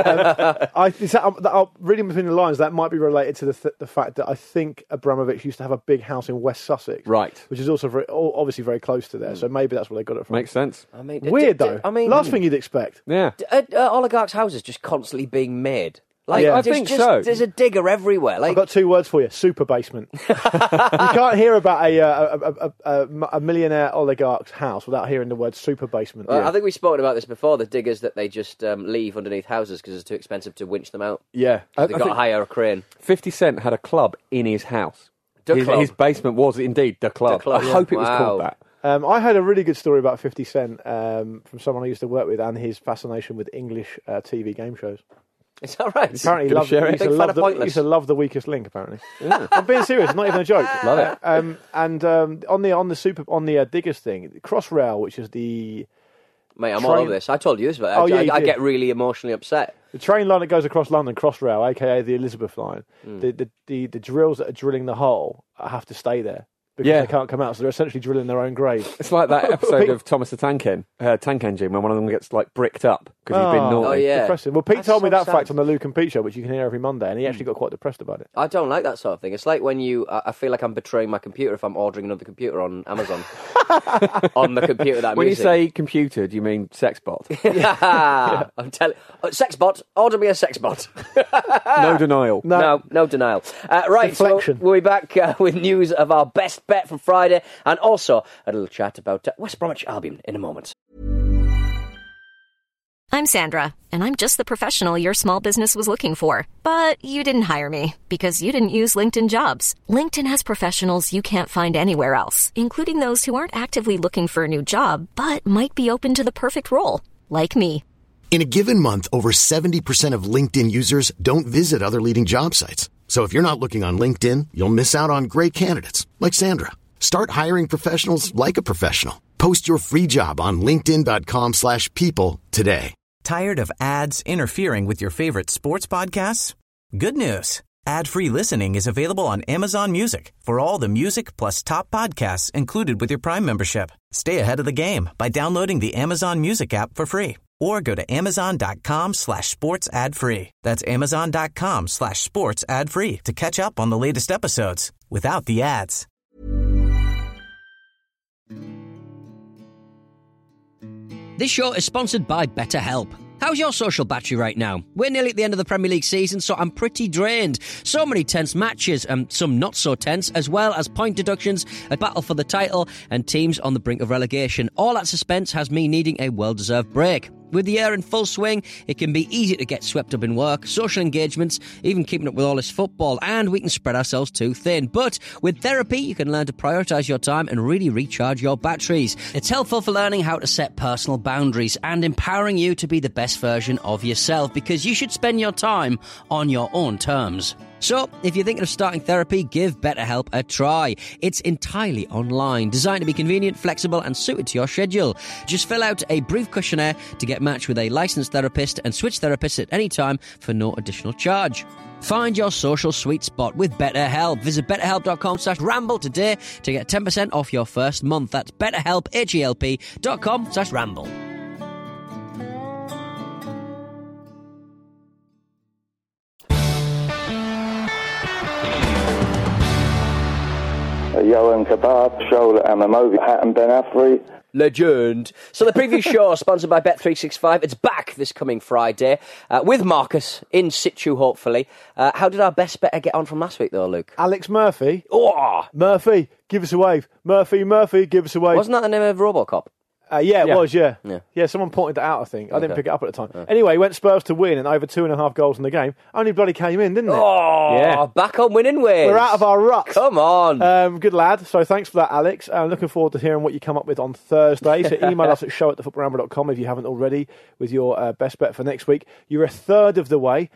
Reading between the lines, that might be related to the fact that I think Abramovich used to have a big house in West Sussex. Right. Which is also obviously very close to there, so maybe that's where they got it from. Makes sense. I mean, Weird, though. Last thing you'd expect. Yeah. Oligarchs' houses just constantly being made. I think so. There's a digger everywhere. I've got two words for you: super basement. You can't hear about a millionaire oligarch's house without hearing the word super basement. I think we've spoken about this before. The diggers that they just leave underneath houses because it's too expensive to winch them out. Yeah, they've got to hire a crane. 50 Cent had a club in his house. His basement was indeed the club. I hope it was called that. I heard a really good story about 50 Cent from someone I used to work with and his fascination with English TV game shows. Is that right? Apparently, he used to love The Weakest Link. Apparently, yeah. I'm being serious. Not even a joke. Love it. And on the diggers thing, Crossrail, which is the mate, I'm all over this. I told you this, but I get really emotionally upset. The train line that goes across London, Crossrail, aka the Elizabeth line, the drills that are drilling the hole have to stay there. Because they can't come out, so they're essentially drilling their own grave. It's like that episode of Thomas the Tank Engine, when one of them gets bricked up because he's been naughty. Oh, yeah. Depressing. Well, Pete told me that fact on the Luke and Pete show, which you can hear every Monday, and he actually got quite depressed about it. I don't like that sort of thing. It's like when I feel like I'm betraying my computer if I'm ordering another computer on Amazon. On the computer that I'm when using. When you say computer, do you mean sexbot? Yeah. I'm telling sexbot, order me a sexbot. No denial. No denial. Right, Deflection. So we'll be back with news of our best bet from Friday. And also a little chat about West Bromwich Albion in a moment. I'm Sandra, and I'm just the professional your small business was looking for. But you didn't hire me because you didn't use LinkedIn Jobs. LinkedIn has professionals you can't find anywhere else, including those who aren't actively looking for a new job, but might be open to the perfect role, like me. In a given month, over 70% of LinkedIn users don't visit other leading job sites. So if you're not looking on LinkedIn, you'll miss out on great candidates like Sandra. Start hiring professionals like a professional. Post your free job on linkedin.com/people today. Tired of ads interfering with your favorite sports podcasts? Good news. Ad-free listening is available on Amazon Music for all the music plus top podcasts included with your Prime membership. Stay ahead of the game by downloading the Amazon Music app for free or go to amazon.com/sports ad free. That's amazon.com/sports ad free to catch up on the latest episodes without the ads. This show is sponsored by BetterHelp. How's your social battery right now? We're nearly at the end of the Premier League season, so I'm pretty drained. So many tense matches, and some not so tense, as well as point deductions, a battle for the title, and teams on the brink of relegation. All that suspense has me needing a well-deserved break. With the year in full swing, it can be easy to get swept up in work, social engagements, even keeping up with all this football, and we can spread ourselves too thin. But with therapy, you can learn to prioritise your time and really recharge your batteries. It's helpful for learning how to set personal boundaries and empowering you to be the best version of yourself, because you should spend your time on your own terms. So, if you're thinking of starting therapy, give BetterHelp a try. It's entirely online, designed to be convenient, flexible, and suited to your schedule. Just fill out a brief questionnaire to get matched with a licensed therapist and switch therapists at any time for no additional charge. Find your social sweet spot with BetterHelp. Visit betterhelp.com/ramble today to get 10% off your first month. That's betterhelp, HELP.com/ramble. Johan Kebab, Shola Amamovi, Hatton Ben Affrey. Legend. So the previous show, sponsored by Bet365, it's back this coming Friday with Marcus in situ, hopefully. How did our best better get on from last week, though, Luke? Alex Murphy. Oh! Murphy, give us a wave. Murphy, give us a wave. Wasn't that the name of Robocop? Yeah, it was, yeah. Yeah. Yeah, someone pointed that out, I think. I didn't Okay. pick it up at the time. Anyway, he went Spurs to win and over 2.5 goals in the game. Only bloody came in, didn't it? Oh, back on winning ways. We're out of our rut. Come on. Good lad. So thanks for that, Alex. I'm looking forward to hearing what you come up with on Thursday. So email us at show@thefootballramble.com if you haven't already with your best bet for next week. You're a third of the way,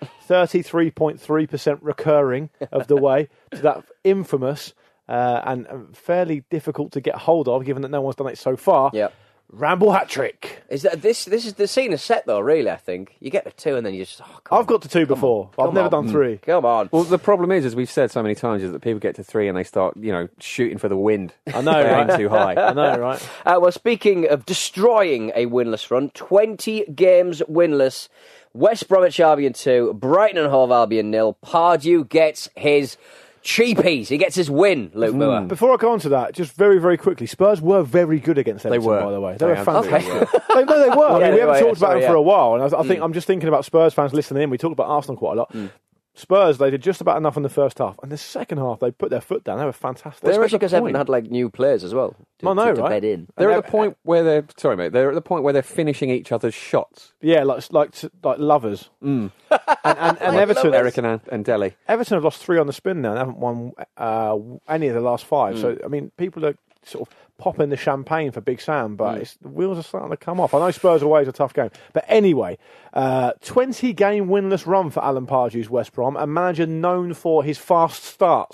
33.3% recurring of the way to that infamous and fairly difficult to get hold of, given that no one's done it so far. Yeah. Ramble hat trick. Is that this is the scene is set though? Really, I think you get to 2 and then you just. I've got to 2 before. I've never done 3. Come on. Well, the problem is, as we've said so many times, is that people get to 3 and they start, shooting for the wind. I know, They aim right? too high. I know, right? Well, speaking of destroying a winless run, 20 games winless. West Bromwich Albion 2, Brighton and Hove Albion 0. Pardew gets his cheapies. He gets his win, Luke Moore. Before I go on to that, just very, very quickly, Spurs were very good against Everton, were. by the way. They were They fantastic. They were. I mean, we haven't talked about them for a while, and I think I'm just thinking about Spurs fans listening in. We talked about Arsenal quite a lot. Spurs, they did just about enough in the first half, and the second half, they put their foot down. They were fantastic. Especially because Everton had new players as well. I know, to right? bed in. They're at the point where they're They're at the point where they're finishing each other's shots. Yeah, like lovers. And Everton, Eric and Delhi. Everton have lost 3 on the spin now and haven't won any of the last 5. So, I mean, people are sort of popping the champagne for Big Sam, but the wheels are starting to come off. I know Spurs away is a tough game. But anyway, 20-game winless run for Alan Pardew's West Brom, a manager known for his fast starts.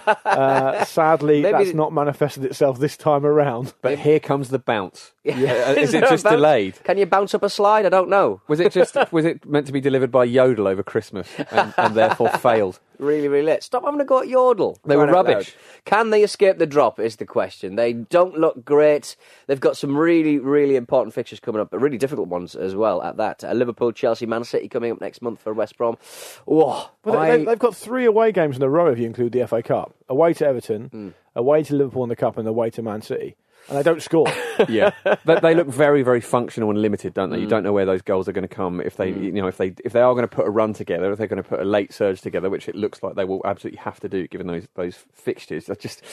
Sadly, that's not manifested itself this time around. But here comes the bounce. Is it there a just bounce? delayed? Can you bounce up a slide? I don't know. Was it meant to be delivered by Yodel over Christmas and therefore failed? Really, really late. Stop having a go at Yodel. They were Crying out rubbish. loud. Can they escape the drop is the question. They don't look great. They've got some really, really important fixtures coming up, but really difficult ones as well at that. Liverpool, Chelsea, Man City coming up next month for West Brom. Oh, Well, they've got 3 away games in a row if you include the FA Cup. Away to Everton, away to Liverpool in the Cup, and away to Man City. And they don't score. Yeah, they look very, very functional and limited, don't they? You don't know where those goals are going to come if they, if they are going to put a run together, if they're going to put a late surge together, which it looks like they will absolutely have to do given those fixtures.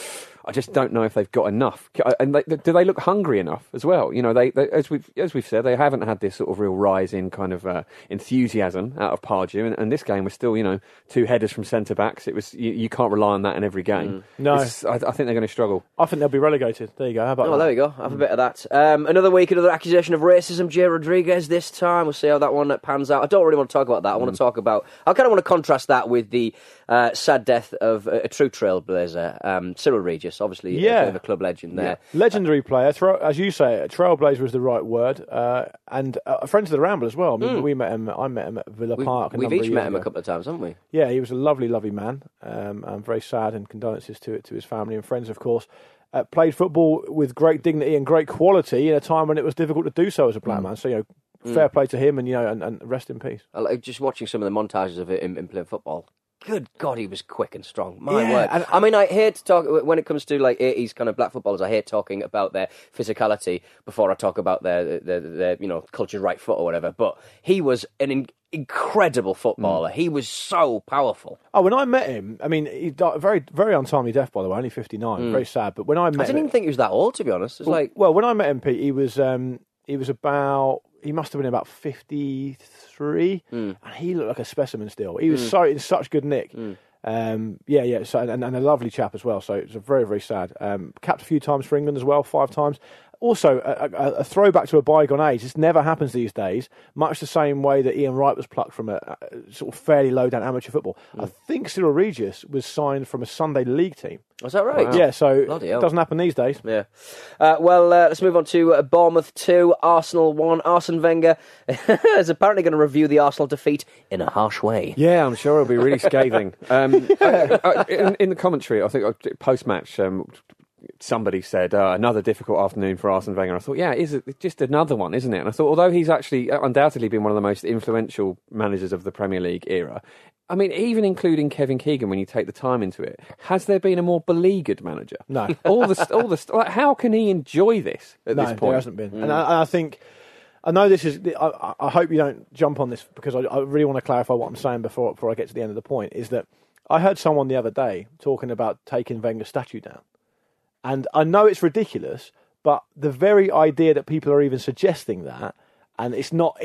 I just don't know if they've got enough. And do they look hungry enough as well? They as we've said, they haven't had this sort of real rise in kind of enthusiasm out of Pardew, and this game was still 2 headers from centre backs. It was you can't rely on that in every game. No, I think they're going to struggle. I think they'll be relegated. There you go. How about that? There we go. Have a bit of that. Another week, another accusation of racism. Jay Rodriguez this time. We'll see how that one pans out. I don't really want to talk about that. I want to talk about... I kind of want to contrast that with the sad death of a true trailblazer, Cyril Regis, obviously a bit of a club legend there. Yeah. Legendary player. As you say, trailblazer was the right word. And a friend of the Ramble as well. I mean, I met him at Villa Park a We've number of each years met him ago. a couple of times, haven't we? Yeah, he was a lovely, lovely man. I'm very sad and condolences to his family and friends, of course. Played football with great dignity and great quality in a time when it was difficult to do so as a black man. So, fair play to him and rest in peace. I like just watching some of the montages of him playing football. Good God, he was quick and strong. My word. And I mean, I hate to talk, when it comes to like 80s kind of black footballers, I hate talking about their physicality before I talk about their cultured right foot or whatever. But he was an incredible footballer. He was so powerful. Oh, when I met him, I mean, he died very, very untimely death, by the way, only 59. Very sad. But when I met I didn't even think he was that old, to be honest. It's when I met him, Pete, he was about he must have been about 53, and he looked like a specimen still. He was in such good nick. So, and a lovely chap as well. So it's very, very sad. Capped a few times for England as well, 5 times. Also, a throwback to a bygone age. This never happens these days, much the same way that Ian Wright was plucked from a sort of fairly low-down amateur football. I think Cyril Regis was signed from a Sunday League team. Was that right? Wow. Yeah, so it doesn't happen these days. Yeah. Let's move on to Bournemouth 2, Arsenal 1. Arsene Wenger is apparently going to review the Arsenal defeat in a harsh way. Yeah, I'm sure it'll be really scathing. In the commentary, I think post-match, somebody said another difficult afternoon for Arsene Wenger. I thought, yeah, is it just another one, isn't it? And I thought, although he's actually undoubtedly been one of the most influential managers of the Premier League era, I mean, even including Kevin Keegan, when you take the time into it, has there been a more beleaguered manager? No. Like, how can he enjoy this at this point? No, there hasn't been. And I think, I know this is, I hope you don't jump on this, because I really want to clarify what I'm saying before I get to the end of the point, is that I heard someone the other day talking about taking Wenger's statue down. And I know it's ridiculous, but the very idea that people are even suggesting that, and it's not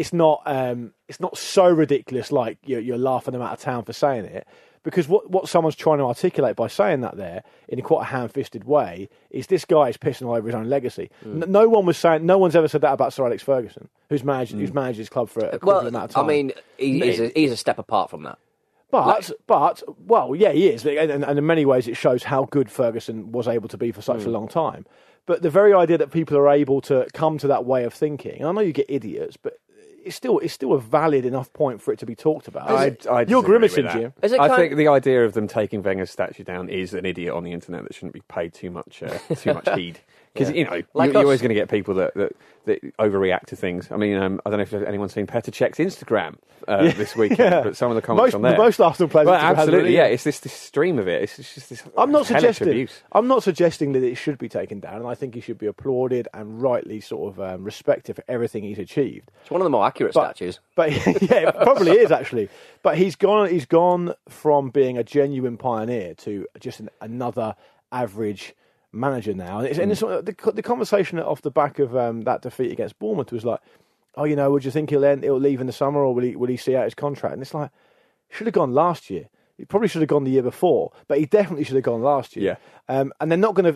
so ridiculous like you're laughing them out of town for saying it, because what someone's trying to articulate by saying that there in quite a ham-fisted way is this guy is pissing all over his own legacy. No one's ever said that about Sir Alex Ferguson, who's managed his club for a amount of time. I mean, he's a step apart from that. But yeah, he is, and in many ways it shows how good Ferguson was able to be for such a long time. But the very idea that people are able to come to that way of thinking, and I know you get idiots, but it's still a valid enough point for it to be talked about. You're grimacing, Jim. I think the idea of them taking Wenger's statue down is an idiot on the internet that shouldn't be paid too much heed. Because, you're always going to get people that overreact to things. I mean, I don't know if anyone's seen Petr Cech's Instagram this weekend, but some of the comments on there. Most Arsenal players absolutely, yeah. It's this stream of it. It's just this hellish abuse. I'm not suggesting that it should be taken down, and I think he should be applauded and rightly sort of respected for everything he's achieved. It's one of the more accurate statues. But yeah, it probably is, actually. But he's gone from being a genuine pioneer to just another average manager now, and the conversation off the back of that defeat against Bournemouth was like, oh, would you think he'll leave in the summer, or will he see out his contract? And it's like, should have gone last year. He probably should have gone the year before, but he definitely should have gone last year. Yeah. And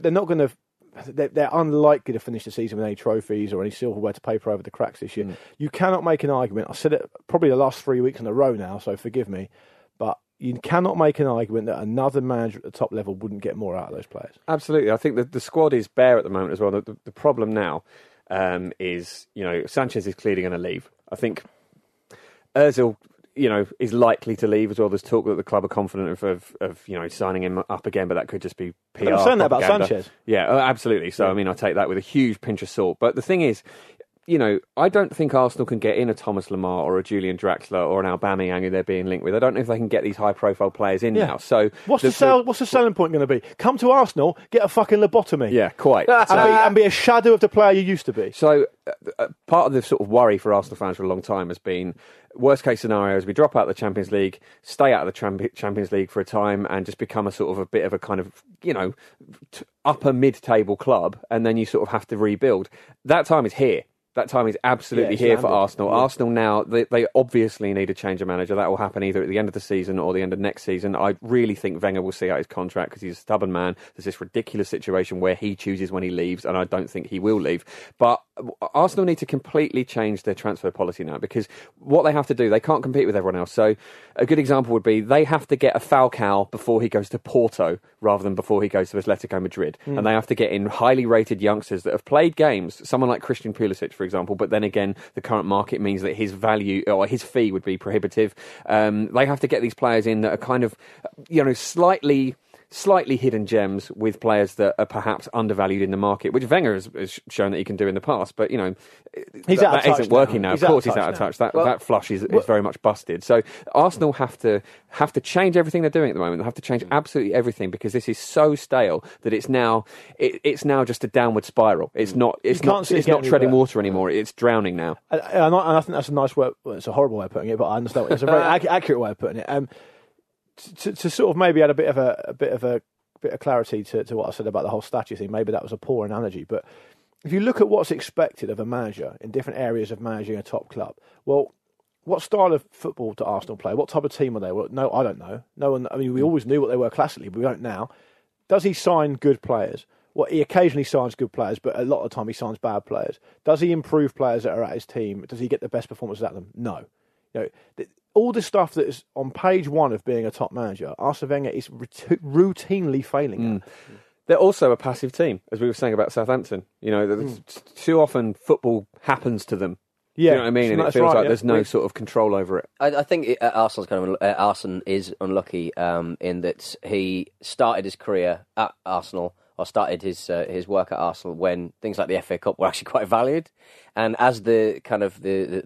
they're unlikely to finish the season with any trophies or any silverware to paper over the cracks this year. You cannot make an argument. I've said it probably the last 3 weeks in a row now, so forgive me, but you cannot make an argument that another manager at the top level wouldn't get more out of those players. Absolutely. I think that the squad is bare at the moment as well. The problem now is, Sanchez is clearly going to leave. I think Ozil, is likely to leave as well. There's talk that the club are confident of signing him up again, but that could just be PR. I'm saying that about Sanchez. Yeah, absolutely. So, I mean, I take that with a huge pinch of salt. But the thing is, I don't think Arsenal can get in a Thomas Lemar or a Julian Draxler or an Aubameyang who they're being linked with. I don't know if they can get these high-profile players in now. So what's the selling point going to be? Come to Arsenal, get a fucking lobotomy. Yeah, quite. and be a shadow of the player you used to be. So part of the sort of worry for Arsenal fans for a long time has been, worst-case scenario is we drop out of the Champions League, stay out of the Champions League for a time, and just become a sort of a bit of a kind of, upper mid-table club, and then you sort of have to rebuild. That time is here. That time is absolutely here for Arsenal. Yeah. Arsenal now, they obviously need a change of manager. That will happen either at the end of the season or the end of next season. I really think Wenger will see out his contract because he's a stubborn man. There's this ridiculous situation where he chooses when he leaves, and I don't think he will leave. But Arsenal need to completely change their transfer policy now, because what they have to do, they can't compete with everyone else. So a good example would be they have to get a Falcao before he goes to Porto rather than before he goes to Atletico Madrid. And they have to get in highly rated youngsters that have played games, someone like Christian Pulisic, for example, but then again, the current market means that his value or his fee would be prohibitive. They have to get these players in that are kind of, slightly hidden gems with players that are perhaps undervalued in the market, which Wenger has shown that he can do in the past. But, that isn't working now. Of course he's out of touch. That flush is very much busted. So Arsenal have to change everything they're doing at the moment. They have to change absolutely everything, because this is so stale that it's now just a downward spiral. It's not treading water anymore. It's drowning now. And I think that's a nice way. Well, it's a horrible way of putting it, but I understand. It's a very accurate way of putting it. To sort of maybe add a bit of clarity to what I said about the whole statue thing. Maybe that was a poor analogy, but if you look at what's expected of a manager in different areas of managing a top club, well, what style of football do Arsenal play? What type of team are they? Well, no, I don't know. No one. I mean, we always knew what they were classically, but we don't now. Does he sign good players? Well, he occasionally signs good players, but a lot of the time he signs bad players. Does he improve players that are at his team? Does he get the best performances at them? No. All the stuff that is on page one of being a top manager, Arsene Wenger is routinely failing at. They're also a passive team, as we were saying about Southampton. Too often football happens to them. Yeah, you know what I mean? And it feels like there's no sort of control over it. I think Arsene is unlucky in that he started his career at Arsenal, or started his work at Arsenal when things like the FA Cup were actually quite valued, and as the kind of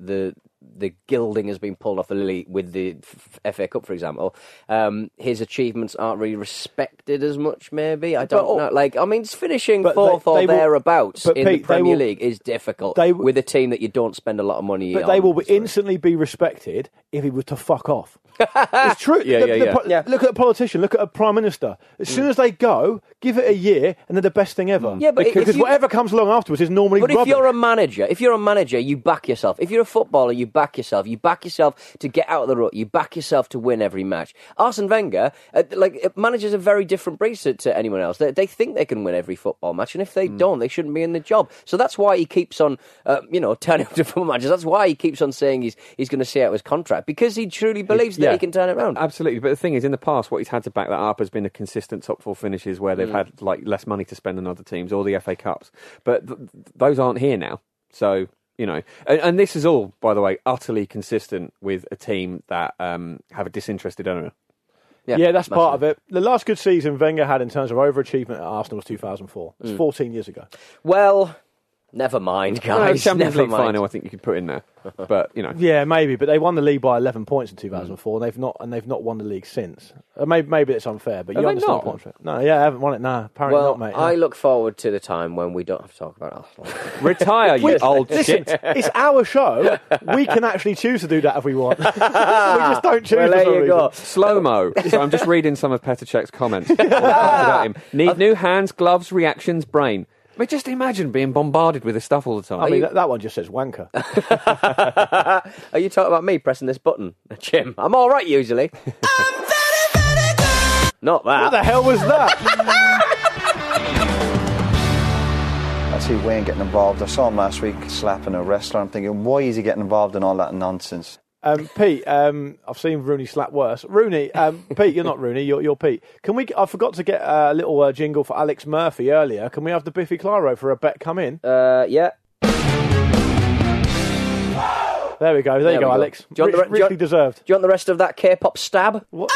the gilding has been pulled off the lily with the FA Cup, for example, his achievements aren't really respected as much, maybe. I don't know. Finishing fourth or thereabouts in the Premier League is difficult with a team that you don't spend a lot of money on. But they will instantly be respected if he was to fuck off. It's true. Look at a politician, look at a Prime Minister. As soon as they go, give it a year and they're the best thing ever. Yeah, but because whatever comes along afterwards is normally rubbish. If you're a manager, you back yourself. If you're a footballer, you back yourself. You back yourself to get out of the rut. You back yourself to win every match. Arsene Wenger, managers are very different breeds to anyone else. They think they can win every football match, and if they don't, they shouldn't be in the job. So that's why he keeps on, turning up to football matches. That's why he keeps on saying he's going to see out his contract, because he truly believes that he can turn it around. Absolutely, but the thing is, in the past, what he's had to back that up has been the consistent top four finishes where they've had less money to spend than other teams, or the FA Cups. But those aren't here now. So, and this is all, by the way, utterly consistent with a team that have a disinterested owner. Yeah, that's part of it. The last good season Wenger had in terms of overachievement at Arsenal was 2004. It was 14 years ago. Well, never mind, guys. Champions League final, I think you could put in there. But, Yeah, maybe, but they won the league by 11 points in 2004, and they've not won the league since. Maybe it's unfair, but you understand the point. No, I haven't won it. No, apparently not, mate. I look forward to the time when we don't have to talk about Arsenal. Retire, you old shit. It's our show. We can actually choose to do that if we want. We just don't choose. Well, there you go. Slow-mo. So I'm just reading some of Petr Cech's comments about him. Need new hands, gloves, reactions, brain. But just imagine being bombarded with this stuff all the time. I mean, that one just says wanker. Are you talking about me pressing this button, Jim? I'm all right usually. Not that. What the hell was that? I see Wayne getting involved. I saw him last week slapping a wrestler. I'm thinking, why is he getting involved in all that nonsense? Pete, I've seen Rooney slap worse. Rooney, Pete, you're not Rooney, you're Pete. I forgot to get a little jingle for Alex Murphy earlier. Can we have the Biffy Clyro for a bet come in? Yeah. There we go. There you go, Alex. Richly deserved. Do you want the rest of that K-pop stab? What?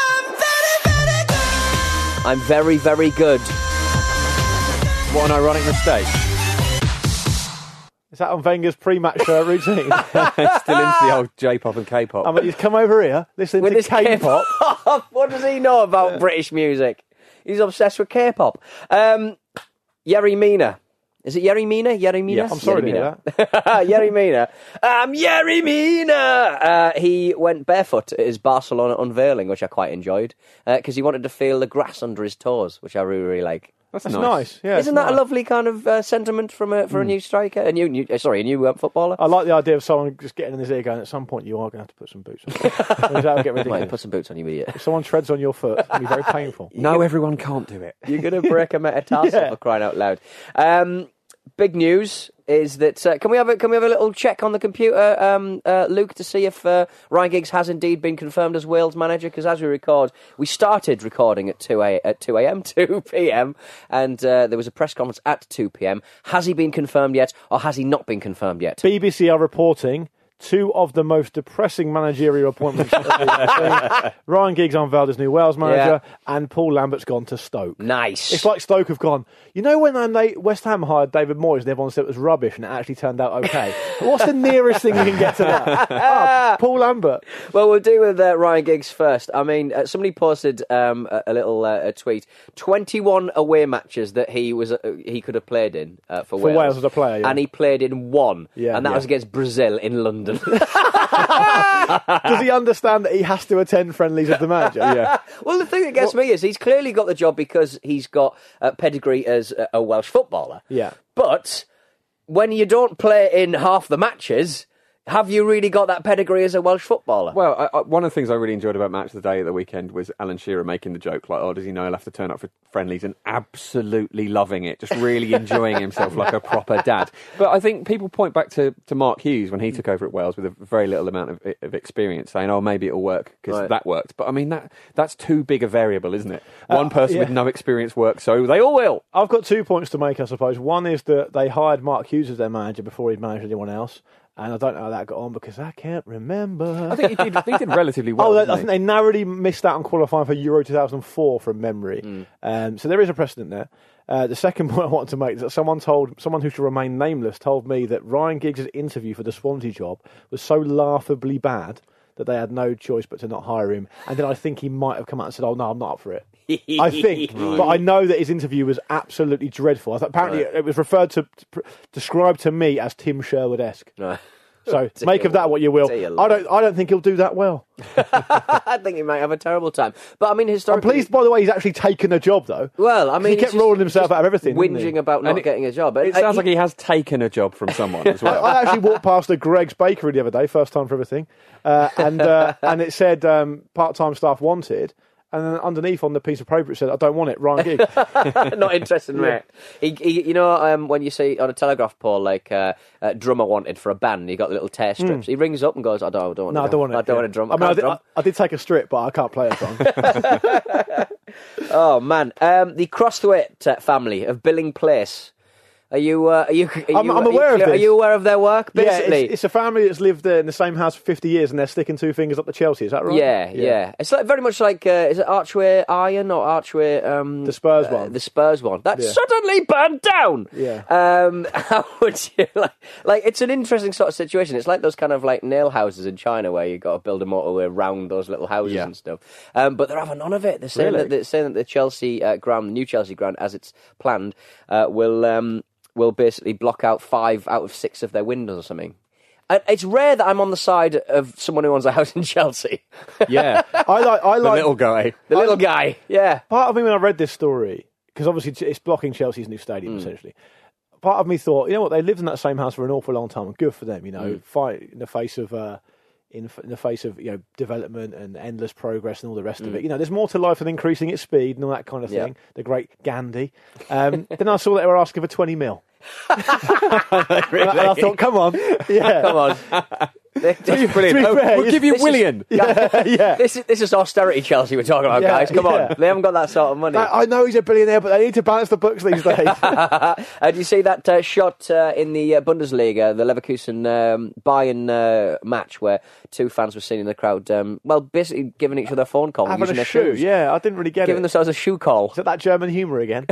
I'm very, very good. What an ironic mistake. Is that on Wenger's pre-match routine? Still into the old J-pop and K-pop. I mean, he's come over here listening to K-pop. What does he know about British music? He's obsessed with K-pop. Yerry Mina. Is it Yerry Mina? Yerry Mina? Yes, I'm sorry to hear that. Yerry Mina. Yerry Mina! He went barefoot at his Barcelona unveiling, which I quite enjoyed, because he wanted to feel the grass under his toes, which I really, really like. That's nice. Yeah, isn't that a lovely kind of sentiment for a new striker, a new footballer? I like the idea of someone just getting in his ear going, at some point you are going to have to put some boots on. That'll get ridiculous. Put some boots on, you idiot. If someone treads on your foot, it'll be very painful. No, everyone can't do it. You're going to break a metatarsal for crying out loud. Big news is that can we have a little check on the computer, Luke, to see if Ryan Giggs has indeed been confirmed as Wales manager? Because as we started recording at 2 p.m, and there was a press conference at 2 p.m. Has he been confirmed yet, or has he not been confirmed yet? BBC are reporting two of the most depressing managerial appointments. Ryan Giggs unveiled as new Wales manager, and Paul Lambert's gone to Stoke. Nice. It's like Stoke have gone, when West Ham hired David Moyes and everyone said it was rubbish and it actually turned out okay. What's the nearest thing you can get to that? Paul Lambert. Well, we'll do with Ryan Giggs first. I mean, somebody posted a little tweet. 21 away matches that he could have played in for Wales. For Wales as a player, and he played in one, and that was against Brazil in London. Does he understand that he has to attend friendlies as the manager? Yeah. Well, the thing that gets me is he's clearly got the job because he's got pedigree as a Welsh footballer. Yeah. But when you don't play in half the matches, have you really got that pedigree as a Welsh footballer? Well, one of the things I really enjoyed about Match of the Day at the weekend was Alan Shearer making the joke, like, oh, does he know he'll have to turn up for friendlies, and absolutely loving it, just really enjoying himself like a proper dad. But I think people point back to Mark Hughes when he took over at Wales with a very little amount of experience, saying, oh, maybe it'll work because that worked. But I mean, that's too big a variable, isn't it? One person with no experience works, so they all will. I've got 2 points to make, I suppose. One is that they hired Mark Hughes as their manager before he'd managed anyone else. And I don't know how that got on because I can't remember. I think he did relatively well. I think they narrowly missed out on qualifying for Euro 2004 from memory. So there is a precedent there. The second point I want to make is that someone who should remain nameless told me that Ryan Giggs' interview for the Swansea job was so laughably bad that they had no choice but to not hire him. And then I think he might have come out and said, oh, no, I'm not up for it. I think. Right. But I know that his interview was absolutely dreadful. Apparently it was described to me as Tim Sherwood-esque. Right. So make of that what you will. I don't think he'll do that well. I think he might have a terrible time. But I mean, historically, I'm pleased, by the way, he's actually taken a job though. Well, I mean, he kept rolling himself out of everything, whinging about not getting a job. It sounds like he has taken a job from someone as well. I actually walked past a Greg's Bakery the other day, first time for everything, and it said part-time staff wanted. And then underneath on the piece of paper it said, I don't want it, Ryan Giggs. Not interested, mate. He, when you see on a Telegraph poll, like, drummer wanted for a band, he got the little tear strips. He rings up and goes, I don't want I don't want a drum. I did take a strip, but I can't play a song. Oh, man. The Crosthwaite family of Billing Place. I'm aware of this. Are you aware of their work? Basically, it's a family that's lived in the same house for 50 years and they're sticking two fingers up the Chelsea. Is that right? Yeah. It's like very much like is it Archway Iron or Archway? The Spurs one. The Spurs one that suddenly burned down. Yeah. How would you like? It's an interesting sort of situation. It's like those kind of like nail houses in China where you got to build a motorway around those little houses and stuff. But they're having none of it. They're saying that the Chelsea ground, the new Chelsea ground, as it's planned, will basically block out 5 out of 6 of their windows or something. And it's rare that I'm on the side of someone who owns a house in Chelsea. Yeah. I like the little guy. The little guy, yeah. Part of me when I read this story, because obviously it's blocking Chelsea's new stadium, essentially. Part of me thought, you know what, they lived in that same house for an awful long time, and good for them, fight in the face of... In the face of development and endless progress and all the rest of it, there's more to life than increasing its speed and all that kind of thing. The great Gandhi. Then I saw that they were asking for 20 mil. Really? And I thought, come on, come on. That's brilliant. We'll give you Willian. This is austerity Chelsea we're talking about, guys. Come on. They haven't got that sort of money. I know he's a billionaire, but they need to balance the books these days. Do you see that shot in the Bundesliga, the Leverkusen Bayern match, where 2 fans were seen in the crowd, basically giving each other a phone call. Having a shoe, I didn't really get Giving themselves a shoe call. Is that German humour again?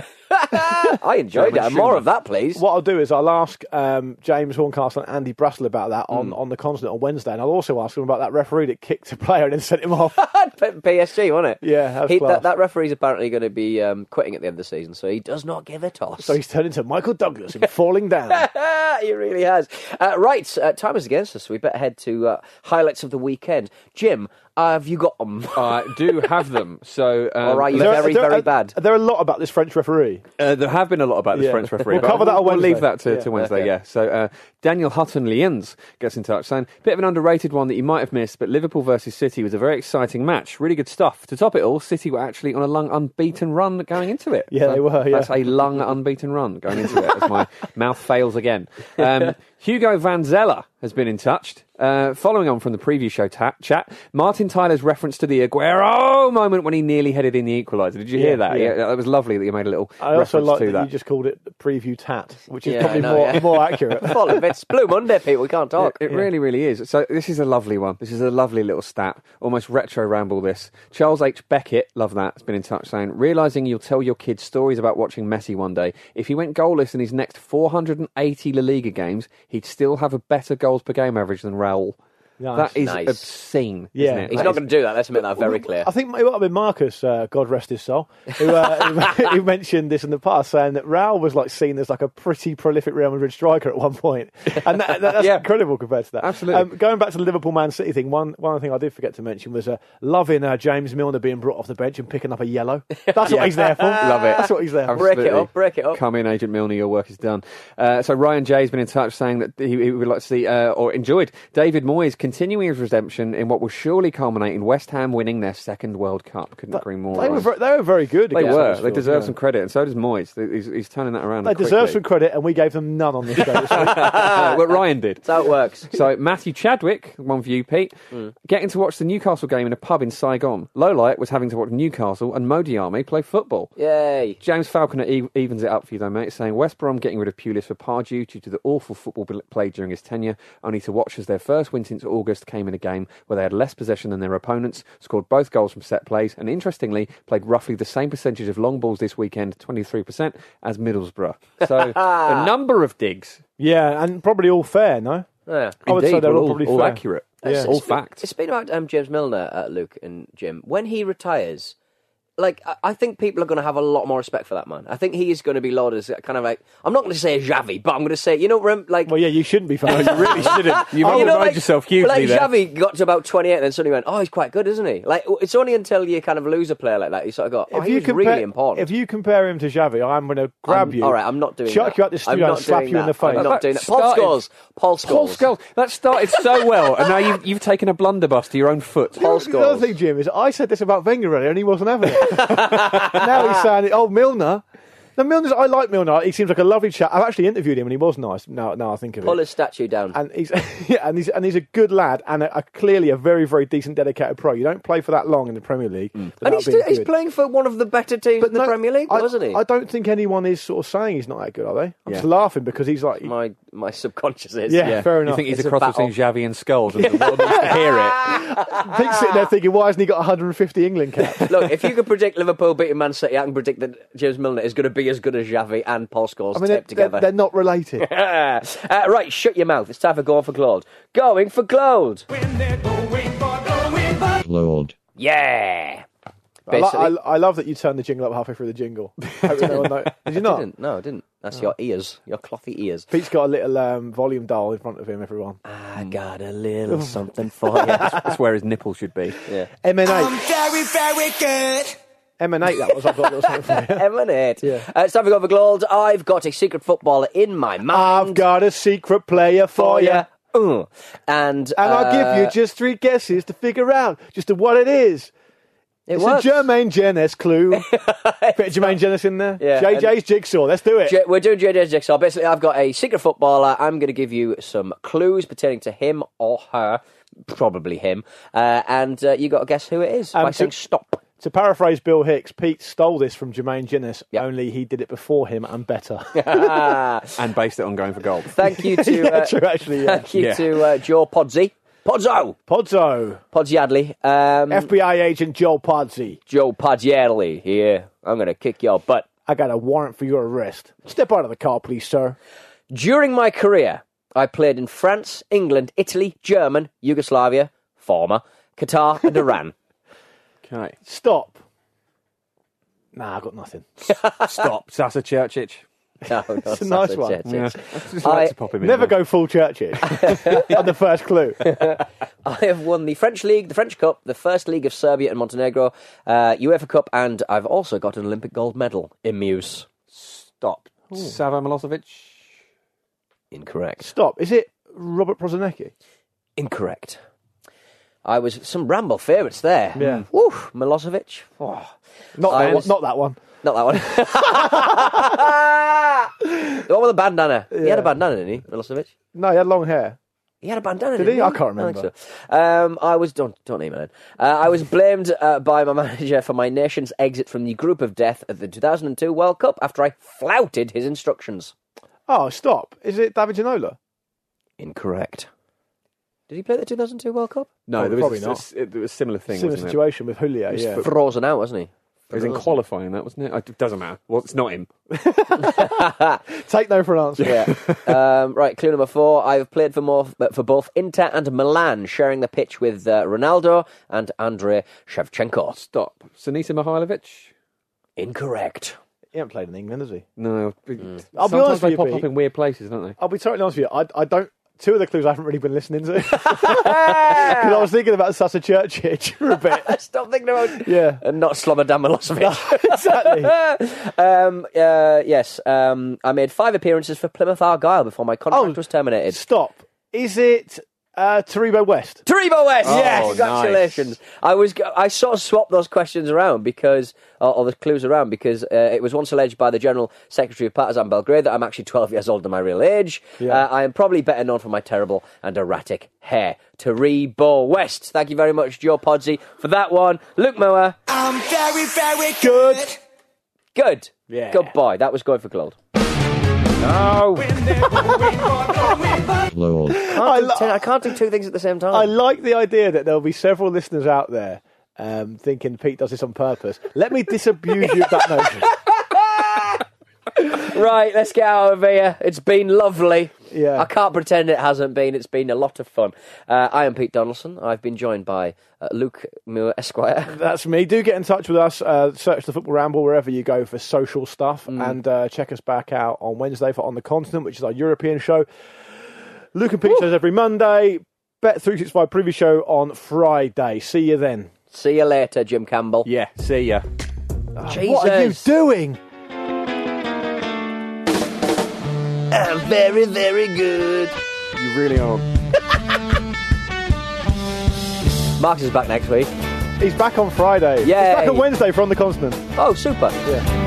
I enjoyed it. More of that, please. What I'll do is I'll ask James Horncastle and Andy Brassel about that on the continent on Wednesday, and I'll also ask him about that referee that kicked a player and then sent him off. PSG, wasn't it? Yeah, that referee's apparently going to be quitting at the end of the season, so he does not give a toss. So he's turned into Michael Douglas in Falling Down. He really has. Right, time is against us, so we better head to highlights of the weekend. Jim, have you got them? I do have them. So, all right, you're very bad. There are a lot about this French referee. There have been a lot about this French referee. We'll cover that on Wednesday. We'll leave that to Wednesday, yeah. So, Daniel Hutton-Liens gets in touch saying, bit of an underrated one that you might have missed, but Liverpool versus City was a very exciting match. Really good stuff. To top it all, City were actually on a long unbeaten run going into it. Yeah, they were, That's a long unbeaten run going into it, as my mouth fails again. Hugo Van Zella has been in touch. Following on from the preview show chat, Martin Tyler's reference to the Aguero moment when he nearly headed in the equaliser. Did you hear that? Yeah, that was lovely that you made a little reference to that. I also like that you just called it preview tat, which is probably more accurate. It's Blue Monday, people. We can't talk. It really, really is. So this is a lovely one. This is a lovely little stat. Almost retro ramble this. Charles H. Beckett, love that, has been in touch saying, realising you'll tell your kids stories about watching Messi one day, if he went goalless in his next 480 La Liga games, he'd still have a better goals per game average than Raul. Nice. That is Nice. obscene, Yeah. isn't it? He's not going to do that. Let's make that very clear. I think it might have been Marcus, God rest his soul, who mentioned this in the past, saying that Raul was like seen as like a pretty prolific Real Madrid striker at one point, and that's incredible compared to that. Absolutely. Going back to the Liverpool Man City thing, one thing I did forget to mention was loving James Milner being brought off the bench and picking up a yellow. That's what he's there for. Love it. That's what he's there for. Absolutely. Break it up. Come in, Agent Milner, your work is done. So Ryan Jay's been in touch saying that he would like to see, or enjoyed, David Moyes continuing his redemption in what will surely culminate in West Ham winning their second World Cup. Couldn't agree more. They were very good. They against were. Huddersfield, They deserve yeah. some credit, and so does Moyes. He's turning that around. They deserve some credit, and we gave them none on this show this week. What Ryan did. That's how it works. So Matthew Chadwick, one for you, Pete, getting to watch the Newcastle game in a pub in Saigon. Lowlight was having to watch Newcastle and Modiame play football. Yay. James Falconer evens it up for you though, mate, saying West Brom getting rid of Pulis for Pardew due to the awful football played during his tenure, only to watch as their first win since August came in a game where they had less possession than their opponents, scored both goals from set plays, and interestingly played roughly the same percentage of long balls this weekend, 23%, as Middlesbrough. So a number of digs. Yeah, and probably all fair, no? Yeah. I would say Indeed, they're all all probably all fair. accurate. Yeah. All fact. It's been about James Milner, Luke and Jim. When he retires, like, I think people are going to have a lot more respect for that man. I think he is going to be lauded as kind of like, I'm not going to say a Xavi, but I'm going to say, like... Well, yeah, you shouldn't be. You really shouldn't. You've undermined yourself hugely like there. Xavi got to about 28 and then suddenly went, oh, he's quite good, isn't he? Like, it's only until you kind of lose a player like that, you sort of go, oh, he's really important. If you compare him to Xavi, I'm going to grab you. All right, I'm not doing chuck that. you out the studio and slap you in the face. I'm not doing that. Paul Scholes. That started so well, and now you've taken a blunderbuss to your own foot. The other thing, Jim, is I said this about Wenger earlier and he wasn't having it. Now he's saying, oh, Milner. Now, I like Milner. He seems like a lovely chap. I've actually interviewed him and he was nice. Now I think of it. Pull his statue down. And he's he's a good lad and clearly a very, very decent, dedicated pro. You don't play for that long in the Premier League. And he's playing for one of the better teams in the Premier League, wasn't he? I don't think anyone is sort of saying he's not that good, are they? I'm just laughing because he's like... My subconscious is. Yeah, fair enough. You think he's It's a cross a between battle. Xavi and Skulls, and the world needs to hear it. Pete's sitting there thinking, why hasn't he got 150 England caps? Look, if you could predict Liverpool beating Man City, I can predict that James Milner is going to be as good as Xavi and Paul Scholes taped together. They're not related. Right, shut your mouth. It's time for Going for Gold. Going for Gold. Load. Yeah. I love that you turned the jingle up halfway through the jingle. Did you not? No, I didn't. That's your ears, your clothy ears. Pete's got a little volume dial in front of him, everyone. I got a little something for you. That's where his nipple should be. Yeah. M&8. Very, very good. M&8, that was. I've got a little something for you. M&8. Yeah. It's time for Going for Gold. I've got a secret footballer in my mind. I've got a secret player for you. And I'll give you just 3 guesses to figure out just what it is. It's works. a Jermaine Jeunesse clue. Bit of Jermaine Jeunesse in there. Yeah, JJ's Jigsaw. Let's do it. We're doing JJ's Jigsaw. Basically, I've got a secret footballer. I'm going to give you some clues pertaining to him or her. Probably him. And you got to guess who it is by saying stop. To paraphrase Bill Hicks, Pete stole this from Jermaine Jeunesse, only he did it before him and better. And based it on Going for Gold. Thank you to Yeah, true, actually, yeah. Thank you to Joe Podsy. Podzo. Podsyadley. FBI agent Joe Podsy. Joe Podsyadley here. I'm going to kick your butt. I got a warrant for your arrest. Step out of the car, please, sir. During my career, I played in France, England, Italy, German, Yugoslavia, former, Qatar and Iran. Okay. Stop. Nah, I got nothing. Stop. Sasa Churchic. No, It's a nice one. Yeah. Just like to pop him in Never there. go full Churchill on the first clue. I have won the French League, the French Cup, the First League of Serbia and Montenegro, UEFA Cup, and I've also got an Olympic gold medal in Muse. Stop. Savo Milosevic. Incorrect. Stop. Is it Robert Prozinecki? Incorrect. I was some Ramble favourites there. Yeah. Woo, Milosevic. Oh. Not that one. Not that one. The one with the bandana. He had a bandana, didn't he, Milosevic? No, he had long hair. He had a bandana, Did didn't he? I can't remember. I think so. I was don't email it. I was blamed by my manager for my nation's exit from the group of death at the 2002 World Cup after I flouted his instructions. Oh, stop. Is it David Ginola? Incorrect. Did he play the 2002 World Cup? No, Probably there was a similar thing. Similar wasn't situation with Julio, He was yeah. frozen out, wasn't he? It was in qualifying, that wasn't it? It doesn't matter. Well, it's not him. Take no for an answer. Yeah. Right, clue number 4. I've played for both Inter and Milan, sharing the pitch with Ronaldo and Andrei Shevchenko. Stop. Sinisa Mihailovic? Incorrect. He hasn't played in England, has he? No. I'll be honest with they you, pop Pete. up in weird places, don't they? I'll be totally honest with you. I don't. Two of the clues I haven't really been listening to. Because I was thinking about Sasa Churchic for a bit. Stop thinking about... Yeah. And not Slobodan Milosevic. Exactly. Yes. I made 5 appearances for Plymouth Argyle before my contract was terminated. Stop. Is it Taribo West? Taribo West! Oh, yes! Congratulations. Nice. I sort of swapped those questions around because... or the clues around, because it was once alleged by the General Secretary of Partizan Belgrade that I'm actually 12 years older than my real age. Yeah. I am probably better known for my terrible and erratic hair. Taribo West. Thank you very much, Joe Podsey, for that one. Luke Moore. I'm very, very good. Good. Yeah. Good boy. That was going for gold. No. I can't do 2 things at the same time. I like the idea that there'll be several listeners out there thinking Pete does this on purpose. Let me disabuse you of that notion. Right, let's get out of here. It's been lovely. Yeah. I can't pretend it hasn't been. It's been a lot of fun. I am Pete Donaldson. I've been joined by Luke Moore, Esquire. That's me. Do get in touch with us. Search the Football Ramble wherever you go for social stuff. And check us back out on Wednesday for On the Continent, which is our European show. Luke and Pete shows every Monday. Bet365 preview show on Friday. See you then. See you later, Jim Campbell. Yeah, see ya. Jesus. What are you doing? I'm very, very good. You really are. Marcus is back next week. He's back on Friday. Yay. He's back on Wednesday for On the Continent. Oh, super. Yeah.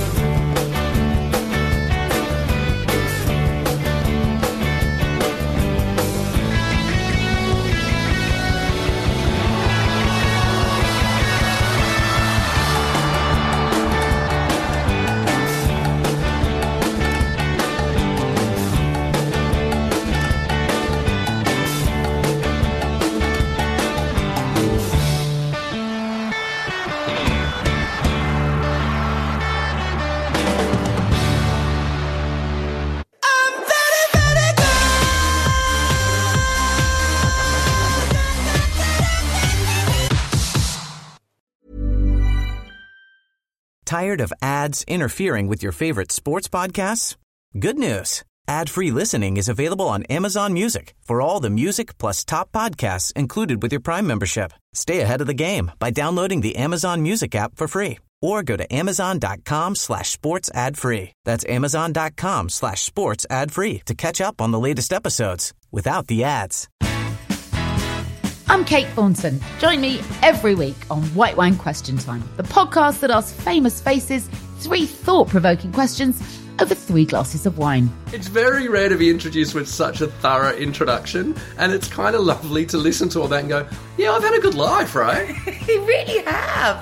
Tired of ads interfering with your favorite sports podcasts? Good news. Ad-free listening is available on Amazon Music for all the music plus top podcasts included with your Prime membership. Stay ahead of the game by downloading the Amazon Music app for free or go to amazon.com/sports ad free. That's amazon.com/sports ad free to catch up on the latest episodes without the ads. I'm Kate Thornton. Join me every week on White Wine Question Time, the podcast that asks famous faces 3 thought-provoking questions over 3 glasses of wine. It's very rare to be introduced with such a thorough introduction, and it's kind of lovely to listen to all that and go, yeah, I've had a good life, right? You really have.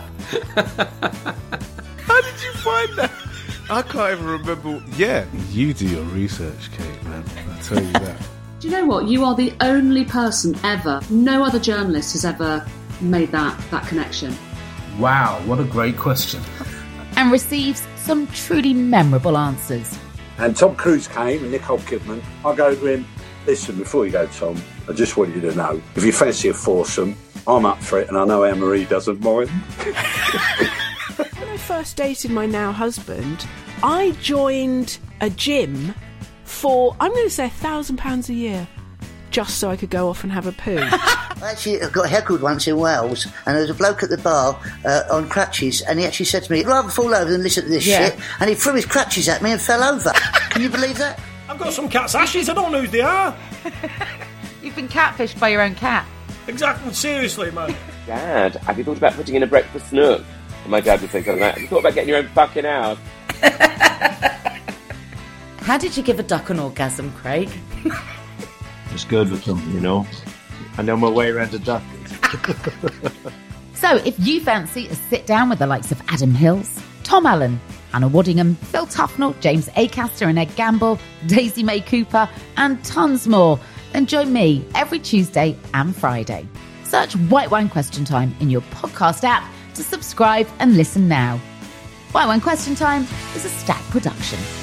How did you find that? I can't even remember. Yeah, you do your research, Kate, man. I tell you that. Do you know what? You are the only person ever, no other journalist has ever made that connection. Wow, what a great question. And receives some truly memorable answers. And Tom Cruise came and Nicole Kidman. I go to him, listen, before you go, Tom, I just want you to know, if you fancy a foursome, I'm up for it, and I know Anne-Marie doesn't mind. When I first dated my now husband, I joined a gym for, I'm going to say, £1,000 a year, just so I could go off and have a poo. I got heckled once in Wales, and there was a bloke at the bar on crutches, and he actually said to me, I'd rather fall over than listen to this shit, and he threw his crutches at me and fell over. Can you believe that? I've got some cat's ashes, I don't know who they are. You've been catfished by your own cat. Exactly, seriously, man. Dad, have you thought about putting in a breakfast nook? And my dad would think of that. Have you thought about getting your own fucking house? How did you give a duck an orgasm, Craig? It's good with them, you know. I know my way around a duck. So if you fancy a sit down with the likes of Adam Hills, Tom Allen, Anna Waddingham, Phil Tufnell, James Acaster and Ed Gamble, Daisy May Cooper, and tons more, then join me every Tuesday and Friday. Search White Wine Question Time in your podcast app to subscribe and listen now. Why One Question Time is a Stack production.